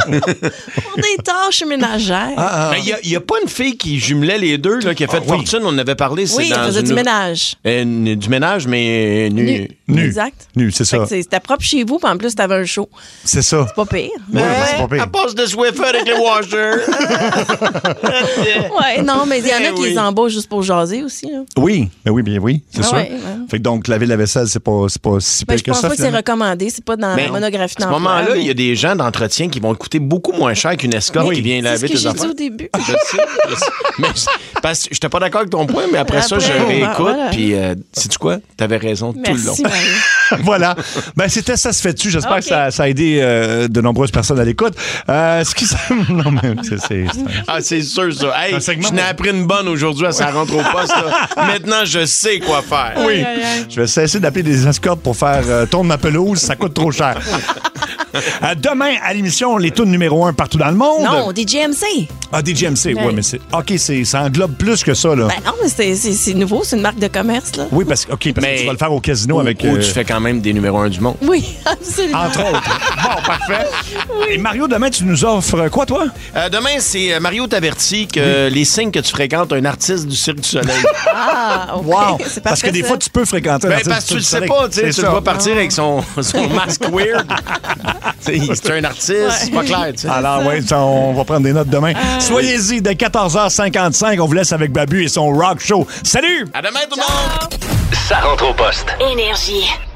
Pour des tâches ménagères. Ah, Mais il n'y a, pas une fille qui jumelait les deux, là, qui a fait oui. fortune, on en avait parlé. c'est Oui, dans elle faisait une- du ménage. Euh, n- du ménage, mais nu. Nu. Nu. Exact. Nu, c'est Fait ça. que c'est- C'était propre chez vous, puis en plus, t'avais un show. C'est ça. C'est pas pire. Ouais, c'est pas pire. Elle passe de Swiffer avec les washers. Ouais, non, mais il y en a Eh qui oui. les embauchent juste pour jaser aussi. Là. Oui, ben oui, bien oui, c'est Ah sûr. ouais, ouais. Fait que donc, laver la vaisselle, c'est pas, c'est pas si Ben, pire je que pense ça, pas que c'est finalement. recommandé. C'est pas dans Mais la monographie à ce d'emploi. moment-là, il y mais- a des gens d'entretien qui vont coûter beaucoup moins cher qu'une escorte Mais qui vient c'est laver ce que tes j'ai affaires. dit au début. Je sais, je sais. Mais c'est- parce que j'étais pas d'accord avec ton point, mais après, ça, je Après, réécoute, voilà. puis euh, sais-tu quoi? T'avais raison tout le long. Merci, Marie. Voilà. Ben, c'était Ça se fait-tu. J'espère OK. que ça, ça a aidé euh, de nombreuses personnes à l'écoute. Euh, ce qui... Non, mais c'est... c'est- c'est- Ah, c'est sûr, ça. Hey, un segment, je n'ai moi. appris une bonne aujourd'hui à ça rentre au poste. là. Maintenant, je sais quoi faire. Oui. Aïe, aïe, aïe. Je vais cesser d'appeler des escortes pour faire euh, tourne ma pelouse. Ça coûte trop cher. Euh, demain, à l'émission, les tunes numéro un partout dans le monde. Non, des G M C. Ah, des G M C. Ouais. Oui, mais c'est... OK, c'est, ça englobe plus que ça, là. Ben non, mais c'est- c'est c'est nouveau, c'est une marque de commerce, là. Oui, parce, que- OK, parce Mais- que tu vas le faire au casino Ou, avec... ou euh, tu fais quand même des numéros un du monde. Oui, absolument. Entre autres. Bon, parfait. Et Mario, demain, tu nous offres quoi, toi? Euh, demain, c'est euh, Mario t'avertit que les signes que tu fréquentes un artiste du Cirque du Soleil. Ah, OK. Wow! C'est Parce que parfait, des ça. fois, tu peux fréquenter un Ben, artiste parce que tu du le sais Soleil. pas, tu sais, C'est tu le ça. vois partir avec son, son masque weird. Tu sais, c'est un artiste, c'est pas clair, tu sais. Alors, oui, on va prendre des notes demain. Soyez-y dès quatorze heures cinquante-cinq. On vous laisse avec Babu et son rock show. Salut! À demain, tout le monde! Ça rentre au poste. Énergie.